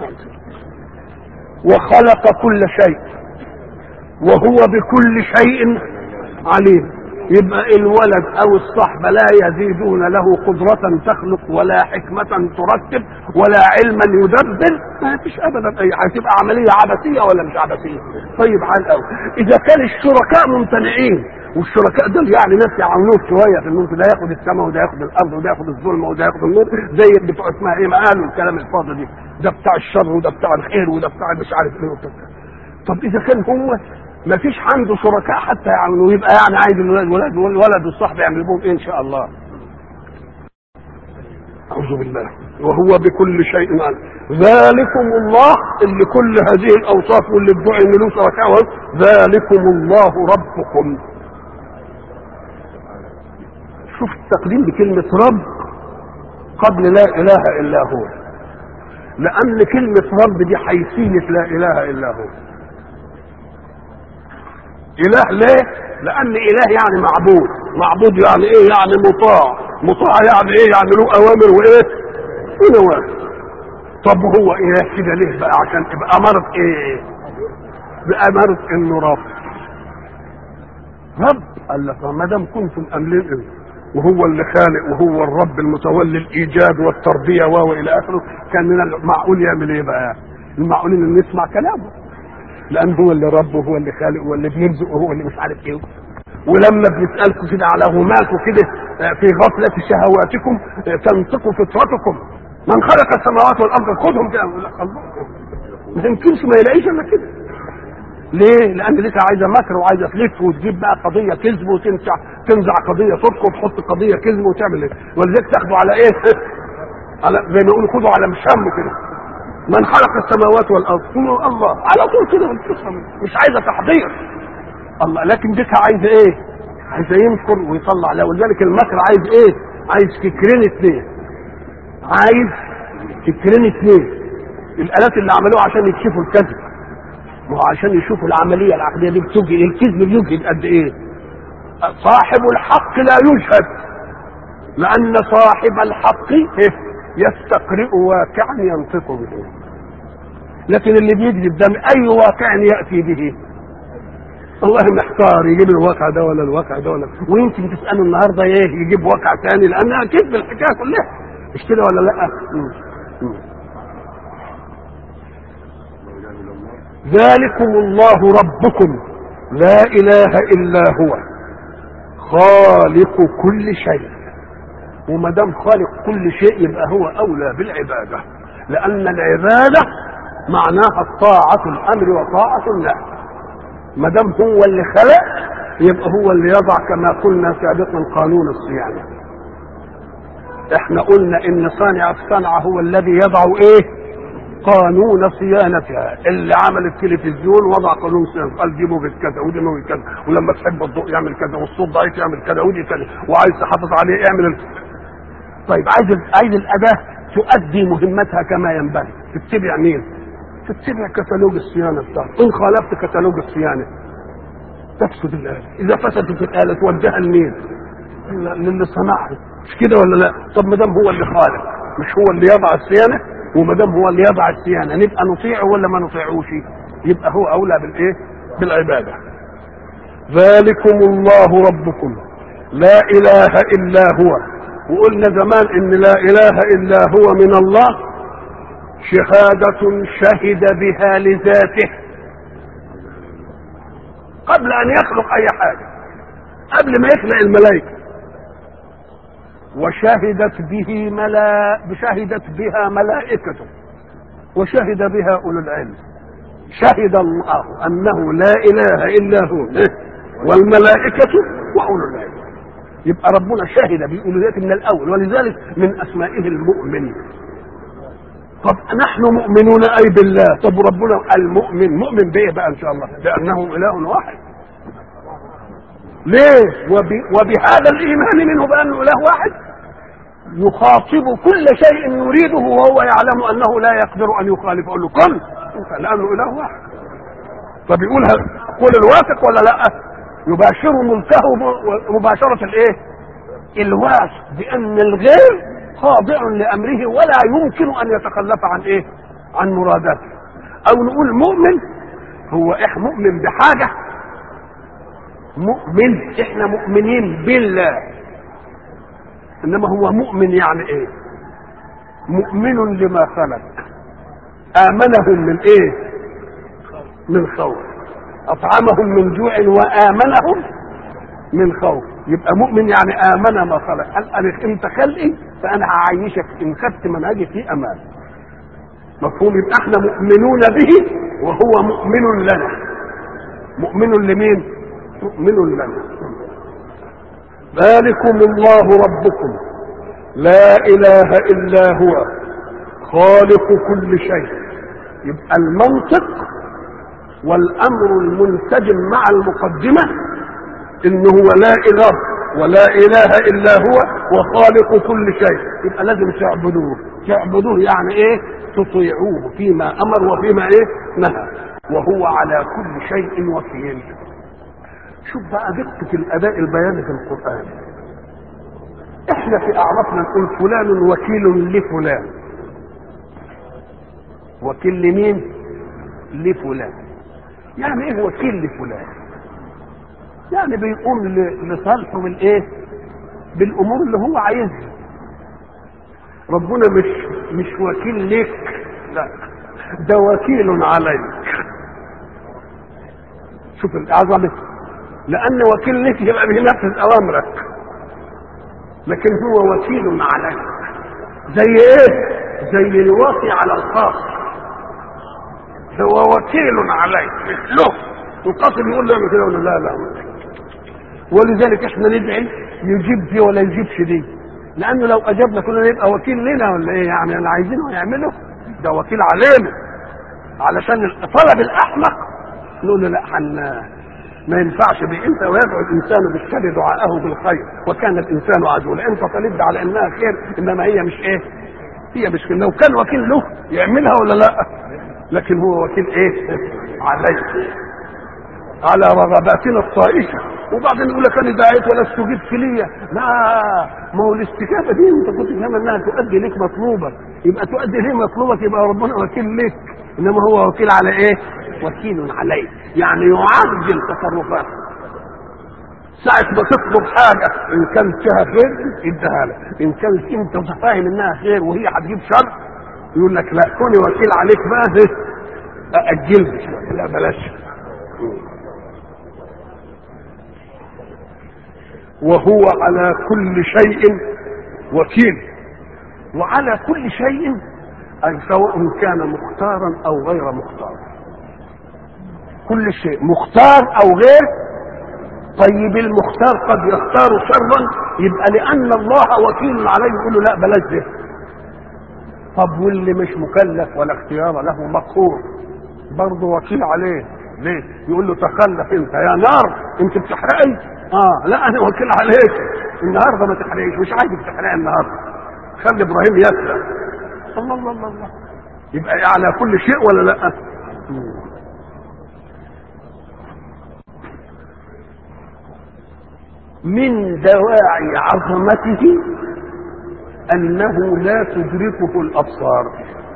وخلق كل شيء وهو بكل شيء عليم. يبقى الولد او الصحبة لا يزيدون له قدرة تخلق ولا حكمة ترتب ولا علما يدبر، ما فيش ابدا اي حاجة، تبقى عملية عبثية ولا مش عبثية؟ طيب حال قوي اذا كان الشركاء ممتنعين، والشركاء دول يعني ناس يعاونوك شوية في النور، ده ياخد السماء وده ياخد الارض وده ياخد الظلمة وده ياخد النور، زي بتوع اسمها ايه ما قالوا الكلام الفاضي دي، ده بتاع الشر وده بتاع الخير وده بتاع مش عارف ايه وبتاع. طب اذا كان هو ما فيش عنده شركاء حتى يعملوا، يبقى يعني عايز الولد والصحب يعمل بهم ايه ان شاء الله؟ اعوذ بالله. وهو بكل شيء عليم. ذلكم الله اللي كل هذه الاوصاف واللي ادعوا ان له شركاء، ذلكم الله ربكم. شوف التقديم بكلمه رب قبل لا اله الا هو، لان كلمه رب دي حيثيه لا اله الا هو. اله ليه؟ لان اله يعني معبود، معبود يعني ايه؟ يعني مطاع، مطاع يعني ايه؟ يعني له اوامر وايه ونواهي. طب هو اله كده ليه بقى؟ عشان تبقى اماره ايه؟ باماره انه رب. رب قال لك ما دام كنتم املين وهو اللي خالق وهو الرب المتولي الايجاد والتربيه والى اخره، كان من المعقول يعمل ايه بقى؟ المعقول ان نسمع كلامه، لان هو اللي رب وهو اللي خالق وهو اللي بيرزق وهو اللي مش عارف ايه. ولما بنسالكم كده على هماكم كده في غفله شهواتكم تنطق فطرتكم من خلق السماوات والارض خذهم كده. الله ما يمكنش ما يلاقيش الا كده. ليه؟ لان لسه عايزه مكر وعايزه تلف وتجيب بقى قضيه كذب وتنزع قضيه صدق وتحط قضيه كذب وتعمل ايه؟ ولذلك تاخدوا على ايه؟ على زي ما يقولوا خدوا على مشام كده. من خلق السماوات والارض قولوا الله على طول كده مش عايزه تحضير. الله لكن ديك عايزه ايه؟ عايزه ينكر ويطلع له. ولذلك المكر عايز ايه؟ عايز فكرين اثنين. عايز فكرين اثنين. الالات اللي عملوها عشان يكشفوا الكذب، ما هو عشان يشوفوا العمليه العقديه دي بتجهد الكذب، بيجهد قد ايه؟ صاحب الحق لا يجهد، لان صاحب الحق يستقرئ واقعا ينطق به. لكن اللي بيكذب ده اي واقع ياتي به؟ الله محتار يجيب الواقع ده ولا الواقع ده ولا، ويمكن تساله النهارده ايه يجيب واقع ثاني، لانها كذب الحكايه كلها، مش كده ولا لا؟ ذلكم الله ربكم لا اله الا هو خالق كل شيء. وما دام خالق كل شيء يبقى هو اولى بالعباده، لان العباده معناها الطاعه الامر وطاعه النهي. ما دام هو اللي خلق يبقى هو اللي يضع كما قلنا سابقا قانون الصيانه. احنا قلنا ان صانع الصنعه هو الذي يضع ايه؟ قانون صيانتها. اللي عمل التلفزيون وضع قانون صيانه، قال دي موجة كذا ودي موجة كذا، ولما تحب الضوء يعمل كذا والصوت ضعيف يعمل كذا ودي كذا، وعايز تحافظ عليه اعمل طيب عايز الاداه تؤدي مهمتها كما ينبغي، تتبع مين؟ تتبع كتالوج الصيانه بتاعته. ان خالفت كتالوج الصيانه تفسد الاله. اذا فسدت الاله توديها لمين؟ للي صنعها، مش كده ولا لا؟ طب ما دام هو اللي خالق، مش هو اللي يضع الصيانه؟ وما دام هو اللي يضع الصيانه نبقى نطيعه ولا ما نطيعوش؟ يبقى هو اولى بالايه؟ بالعباده. ذلكم الله ربكم لا اله الا هو. وقلنا زمان ان لا اله الا هو من الله شهاده شهد بها لذاته قبل ان يخلق اي حاجه، قبل ما يخلق الملائكه. وشهدت بها ملائكته وشهد بها اولو العلم. شهد الله انه لا اله الا هو والملائكه واولو العلم. يبقى ربنا شهد بيقول ذلك من الاول، ولذلك من اسمائه المؤمن. طب نحن مؤمنون اي بالله. طب ربنا المؤمن مؤمن بايه بقى ان شاء الله؟ بانه اله واحد. ليه؟ وبهذا الايمان منه بانه اله واحد يخاطب كل شيء يريده وهو يعلم انه لا يقدر ان يخالف. يقول له كن لانه اله واحد. فبيقولها قول الواثق ولا لا؟ يباشر ملكه مباشره الايه؟ الواثق بان الغير خاضع لامره ولا يمكن ان يتخلف عن ايه؟ عن مراداته. او نقول مؤمن هو احنا مؤمن بحاجه، مؤمن احنا مؤمنين بالله، انما هو مؤمن يعني ايه؟ مؤمن لما خلق. امنهم من ايه؟ من خوف. اطعمهم من جوع وامنهم من خوف. يبقى مؤمن يعني امن ما خلق. قال انت خلقي فانا هعيشك ان خدت منهجي في امان. مفهوم؟ يبقى احنا مؤمنون به وهو مؤمن لنا. مؤمن لمين؟ مؤمن لنا. ذلكم الله ربكم لا اله الا هو خالق كل شيء. يبقى المنطق والامر المنسجم مع المقدمه انه هو لا اله ولا اله الا هو وخالق كل شيء. يبقى لازم تعبدوه يعني ايه؟ تطيعوه فيما امر وفيما ايه؟ نهى. وهو على كل شيء وكيل. شوف بقى دقة الأداء البياني في القرآن. احنا في أعرفنا نقول فلان وكيل لفلان. وكيل لمين؟ لفلان. يعني ايه وكيل لفلان؟ يعني بيقوم لصالحه بالايه؟ بالامور اللي هو عايزها. ربنا مش وكيل لك، لا، ده وكيل عليك. شوف العظمه، لان وكيل لك يبقى بينفذ اوامرك، لكن هو وكيل عليك. زي ايه؟ زي الوصي على الخاص، هو وكيل عليك مش له. القاصر يقول له اعمل كده ولا لا. ولذلك احنا ندعي يجيب دي ولا يجيبش دي، لانه لو اجبنا كلنا يبقى وكيل لنا ولا ايه؟ يعني اللي عايزينه يعمله ده وكيل علينا. علشان طلب الاحمق نقول له لا، ما ينفعش بيه انت. ويدعو الانسان بالشر دعاءه بالخير وكان الانسان عجولا. انت طالب على انها خير، انما هي مش ايه؟ هي مش خير. لو كان وكيل له يعملها ولا لا؟ لكن هو وكيل ايه؟ عليك، على رغباتنا الطائشه. وبعدين يقول لك انا دعيت ولا استجبت لي. لا، ما هو الاستجابه دي انت كنت فاهم انها تؤدي لك مطلوبك، يبقى تؤدي ليه مطلوبك، يبقى ربنا وكيل لك. انما هو وكيل على ايه؟ وكيل عليه، يعني يعجل تصرفاته. ساعة ما تطلب حاجة إن كانت فيها خير يديها لك، إن كانت أنت فاهم إنها خير وهي هتجيب شر يقول لك لا، كوني وكيل عليك بقى أجلت شوية، لا بلاش. وهو على كل شيء وكيل. وعلى كل شيء أي سواء كان مختارا أو غير مختار. كل شيء مختار أو غير. طيب المختار قد يختار شرا، يبقى لأن الله وكيل عليه يقول له لا بلاش ده. طب واللي مش مكلف ولا اختيار له مقهور برضه وكيل عليه. ليه؟ يقول له تخلف انت يا نار، انت بتحرقي. لا انا وكيل عليك النهارده، ما تحرقيش، مش عايزك تحرقي النهارده، خلي ابراهيم يسرق. الله الله الله الله. يبقى على كل شيء ولا لا؟ من دواعي عظمته انه لا تدركه الابصار.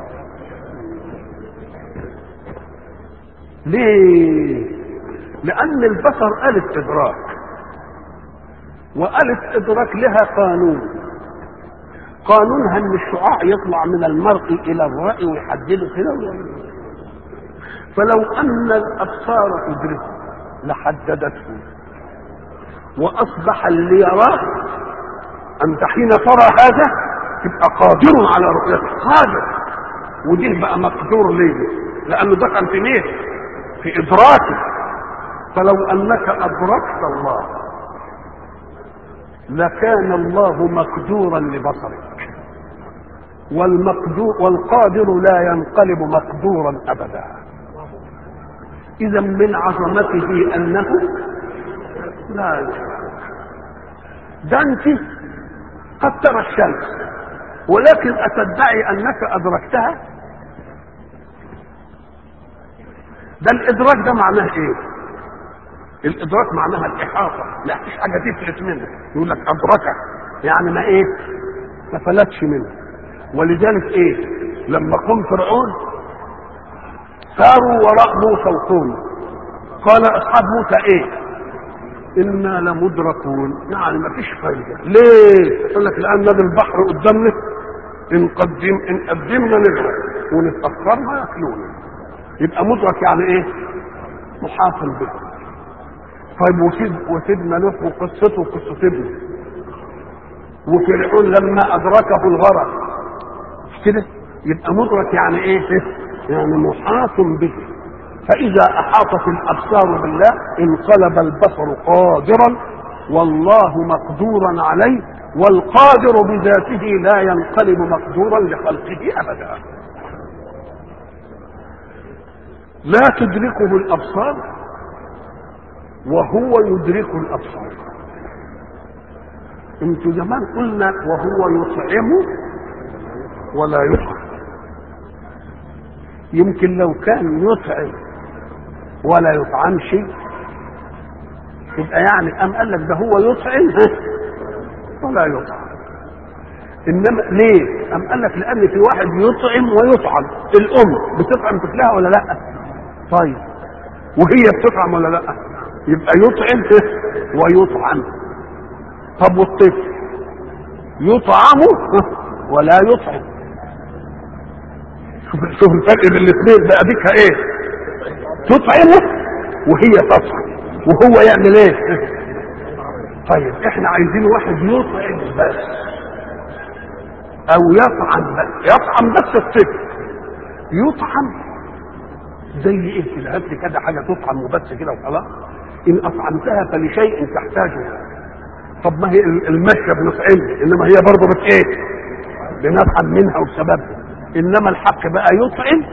ليه؟ لان البصر آلة ادراك، وآلة ادراك لها قانونها ان الشعاع يطلع من المرء الى الرأي ويحدده كده. فلو ان الابصار تدركه لحددته، واصبح اللي يراه انت حين ترى هذا تبقى قادر على رؤيته، قادر. ودي بقى مقدور ليه؟ لانه دخل في مين؟ في ادراكه. فلو انك ادركت الله لكان الله مقدورا لبصرك، والقادر لا ينقلب مقدورا ابدا. اذا من عظمته انه لا يدرك. ده انت قد ترى الشمس ولكن اتدعي انك ادركتها؟ ده الادراك ده معناه ايه؟ الادراك معناها الاحاطه، لا فيش حاجه تفلت منه. يقول لك ادركه يعني ما ايه؟ ما فلتش منه. ولذلك ايه؟ لما قوم فرعون ساروا وراء موسى وقومه، قال اصحاب موسى ايه؟ انا لمدركون. يعني ما فيش فايده. ليه؟ يقول لك لان نادي البحر قدامنا، ان قدمنا نغرق ونتاخرنا ياكلونا. يبقى مدرك يعني ايه؟ محاط به. طيب وسيدنا نوح وقصته وقصه ابنه، وفرعون لما ادركه الغرق كده، يبقى مدرك يعني ايه؟ يعني محاط به. فاذا احاطت الابصار بالله انقلب البصر قادرا، والله مقدورا عليه، والقادر بذاته لا ينقلب مقدورا لخلقه ابدا. لا تدركه الابصار وهو يدرك الابصار. انتوا زمان قلنا وهو يطعم ولا يطعم. يمكن لو كان يطعم ولا يطعمش يبقى يعني قام قال لك ده هو يطعم ولا يطعم. انما ليه؟ قام قال لك لان في واحد يطعم ويطعم. الام بتطعم طفلها ولا لا؟ طيب وهي بتطعم ولا لا؟ يبقى يطعم ويطعم. طب والطفل يطعم ولا يطعم؟ شوف الفرق بين الاثنين بقى. ديكها ايه؟ تطعمه وهي تطعم وهو يعمل ايه؟ طيب احنا عايزين واحد يطعم بس او يطعم بس. يطعم بس الطفل. يطعم زي ايه كده؟ هات لي كده حاجه تطعم وبس كده وخلاص. ان اطعمتها فلشيء تحتاجه. طب ما هي المشيه بنطعمها، انما هي برضه ايه؟ بنطعم منها وسببها. انما الحق بقى يطعم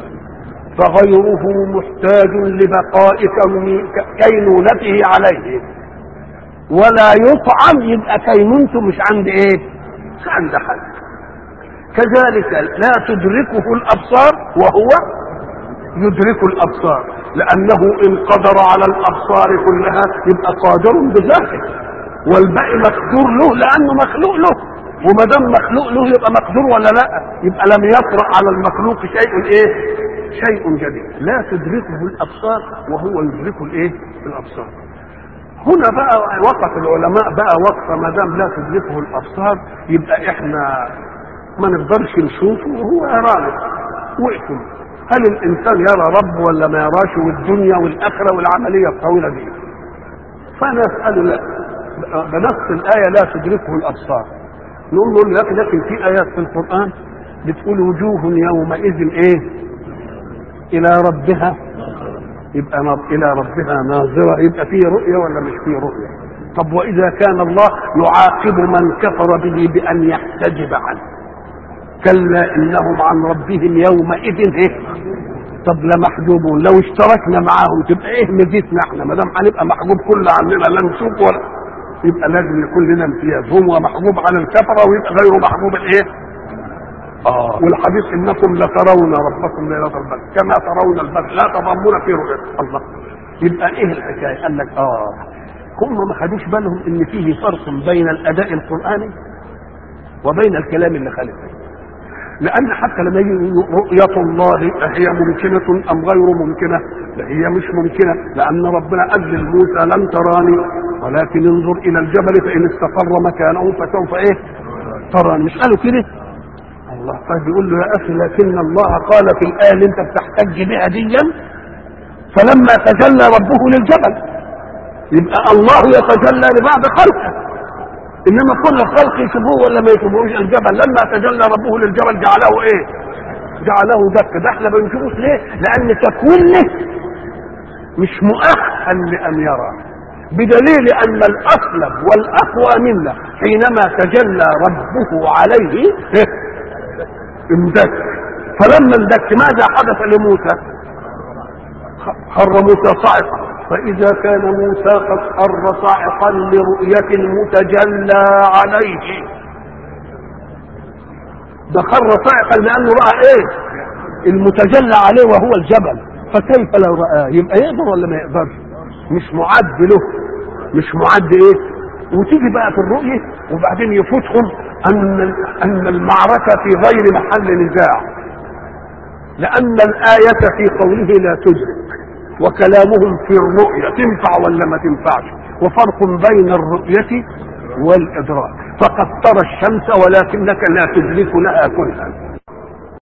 فغيره محتاج لبقاء كينونته عليه، ولا يطعم يبقى كينونته مش عند ايه؟ مش عند حد. كذلك لا تدركه الابصار وهو يدرك الابصار، لانه ان قدر على الابصار كلها يبقى قادر بذاته، والباقي مقدور له لانه مخلوق له. وما دام مخلوق له يبقى مقدور ولا لا؟ يبقى لم يطرأ على المخلوق شيء ايه؟ شيء جديد. لا تدركه الابصار وهو يدرك الايه؟ الابصار. هنا بقى وقف العلماء بقى وقفه ما دام لا تدركه الابصار يبقى احنا ما نقدرش نشوفه وهو يرانا. وقفوا هل الانسان يرى رب ولا ما يراش، والدنيا والاخره والعمليه الطويله دي؟ فانا اساله لا بنص الايه لا تدركه الابصار. نقول له لكن في ايات في القران بتقول وجوه يومئذ ايه؟ الى ربها، يبقى الى ربها ناظره. يبقى فيه رؤيه ولا مش فيه رؤيه؟ طب واذا كان الله يعاقب من كفر به بان يحتجب عنه، كلا انهم عن ربهم يومئذ ايه؟ طب لمحجوبون. لو اشتركنا معاهم تبقى ايه ميزتنا احنا ما دام هنبقى محجوب كل عننا لا نشوف ولا؟ يبقى لازم يكون لنا امتياز. هو محجوب على الكفره ويبقى غيره محجوب الايه؟ والحديث انكم لترون ربكم ليلة البدر كما ترون البدر لا تضامون في رؤيته. الله، يبقى ايه الحكايه؟ قال لك هم ما خدوش بالهم ان فيه فرق بين الاداء القراني وبين الكلام اللي خلفه. لان حتى لما يجي رؤيه الله هي ممكنه ام غير ممكنه؟ لا هي مش ممكنه، لان ربنا قال لموسى لن تراني ولكن انظر الى الجبل فان استقر مكانه فسوف ايه؟ تراني. مش قالوا كده؟ الله طيب بيقول له يا اخي لكن الله قال في الايه اللي انت بتحتج بها ديا فلما تجلى ربه للجبل، يبقى الله يتجلى لبعض خلقه، انما كل الخلق يشوفوه ولا ما يشوفوش. الجبل لما تجلى ربه للجبل جعله ايه؟ جعله دك. ده احنا ما بنشوفوش ليه؟ لان تكوينه مش مؤهل لان يرى، بدليل ان الاصلب والاقوى منا حينما تجلى ربه عليه اندك. فلما اندك ماذا حدث لموسى؟ خر موسى صاعقا. فإذا كان موسى قد خر صاعقا لرؤية المتجلى عليه، ده خر صاعقا لأنه رأى إيه؟ المتجلى عليه وهو الجبل، فكيف لو رآه؟ يبقى يقدر ولا ما يقدرش؟ مش معد له، مش معد إيه؟ وتيجي بقى في الرؤية وبعدين يفوتهم أن المعركة في غير محل نزاع، لأن الآية في قوله لا تدرك وكلامهم في الرؤية تنفع ولا ما تنفعش، وفرق بين الرؤية والإدراك. فقد ترى الشمس ولكنك لا تدرك لها كلها.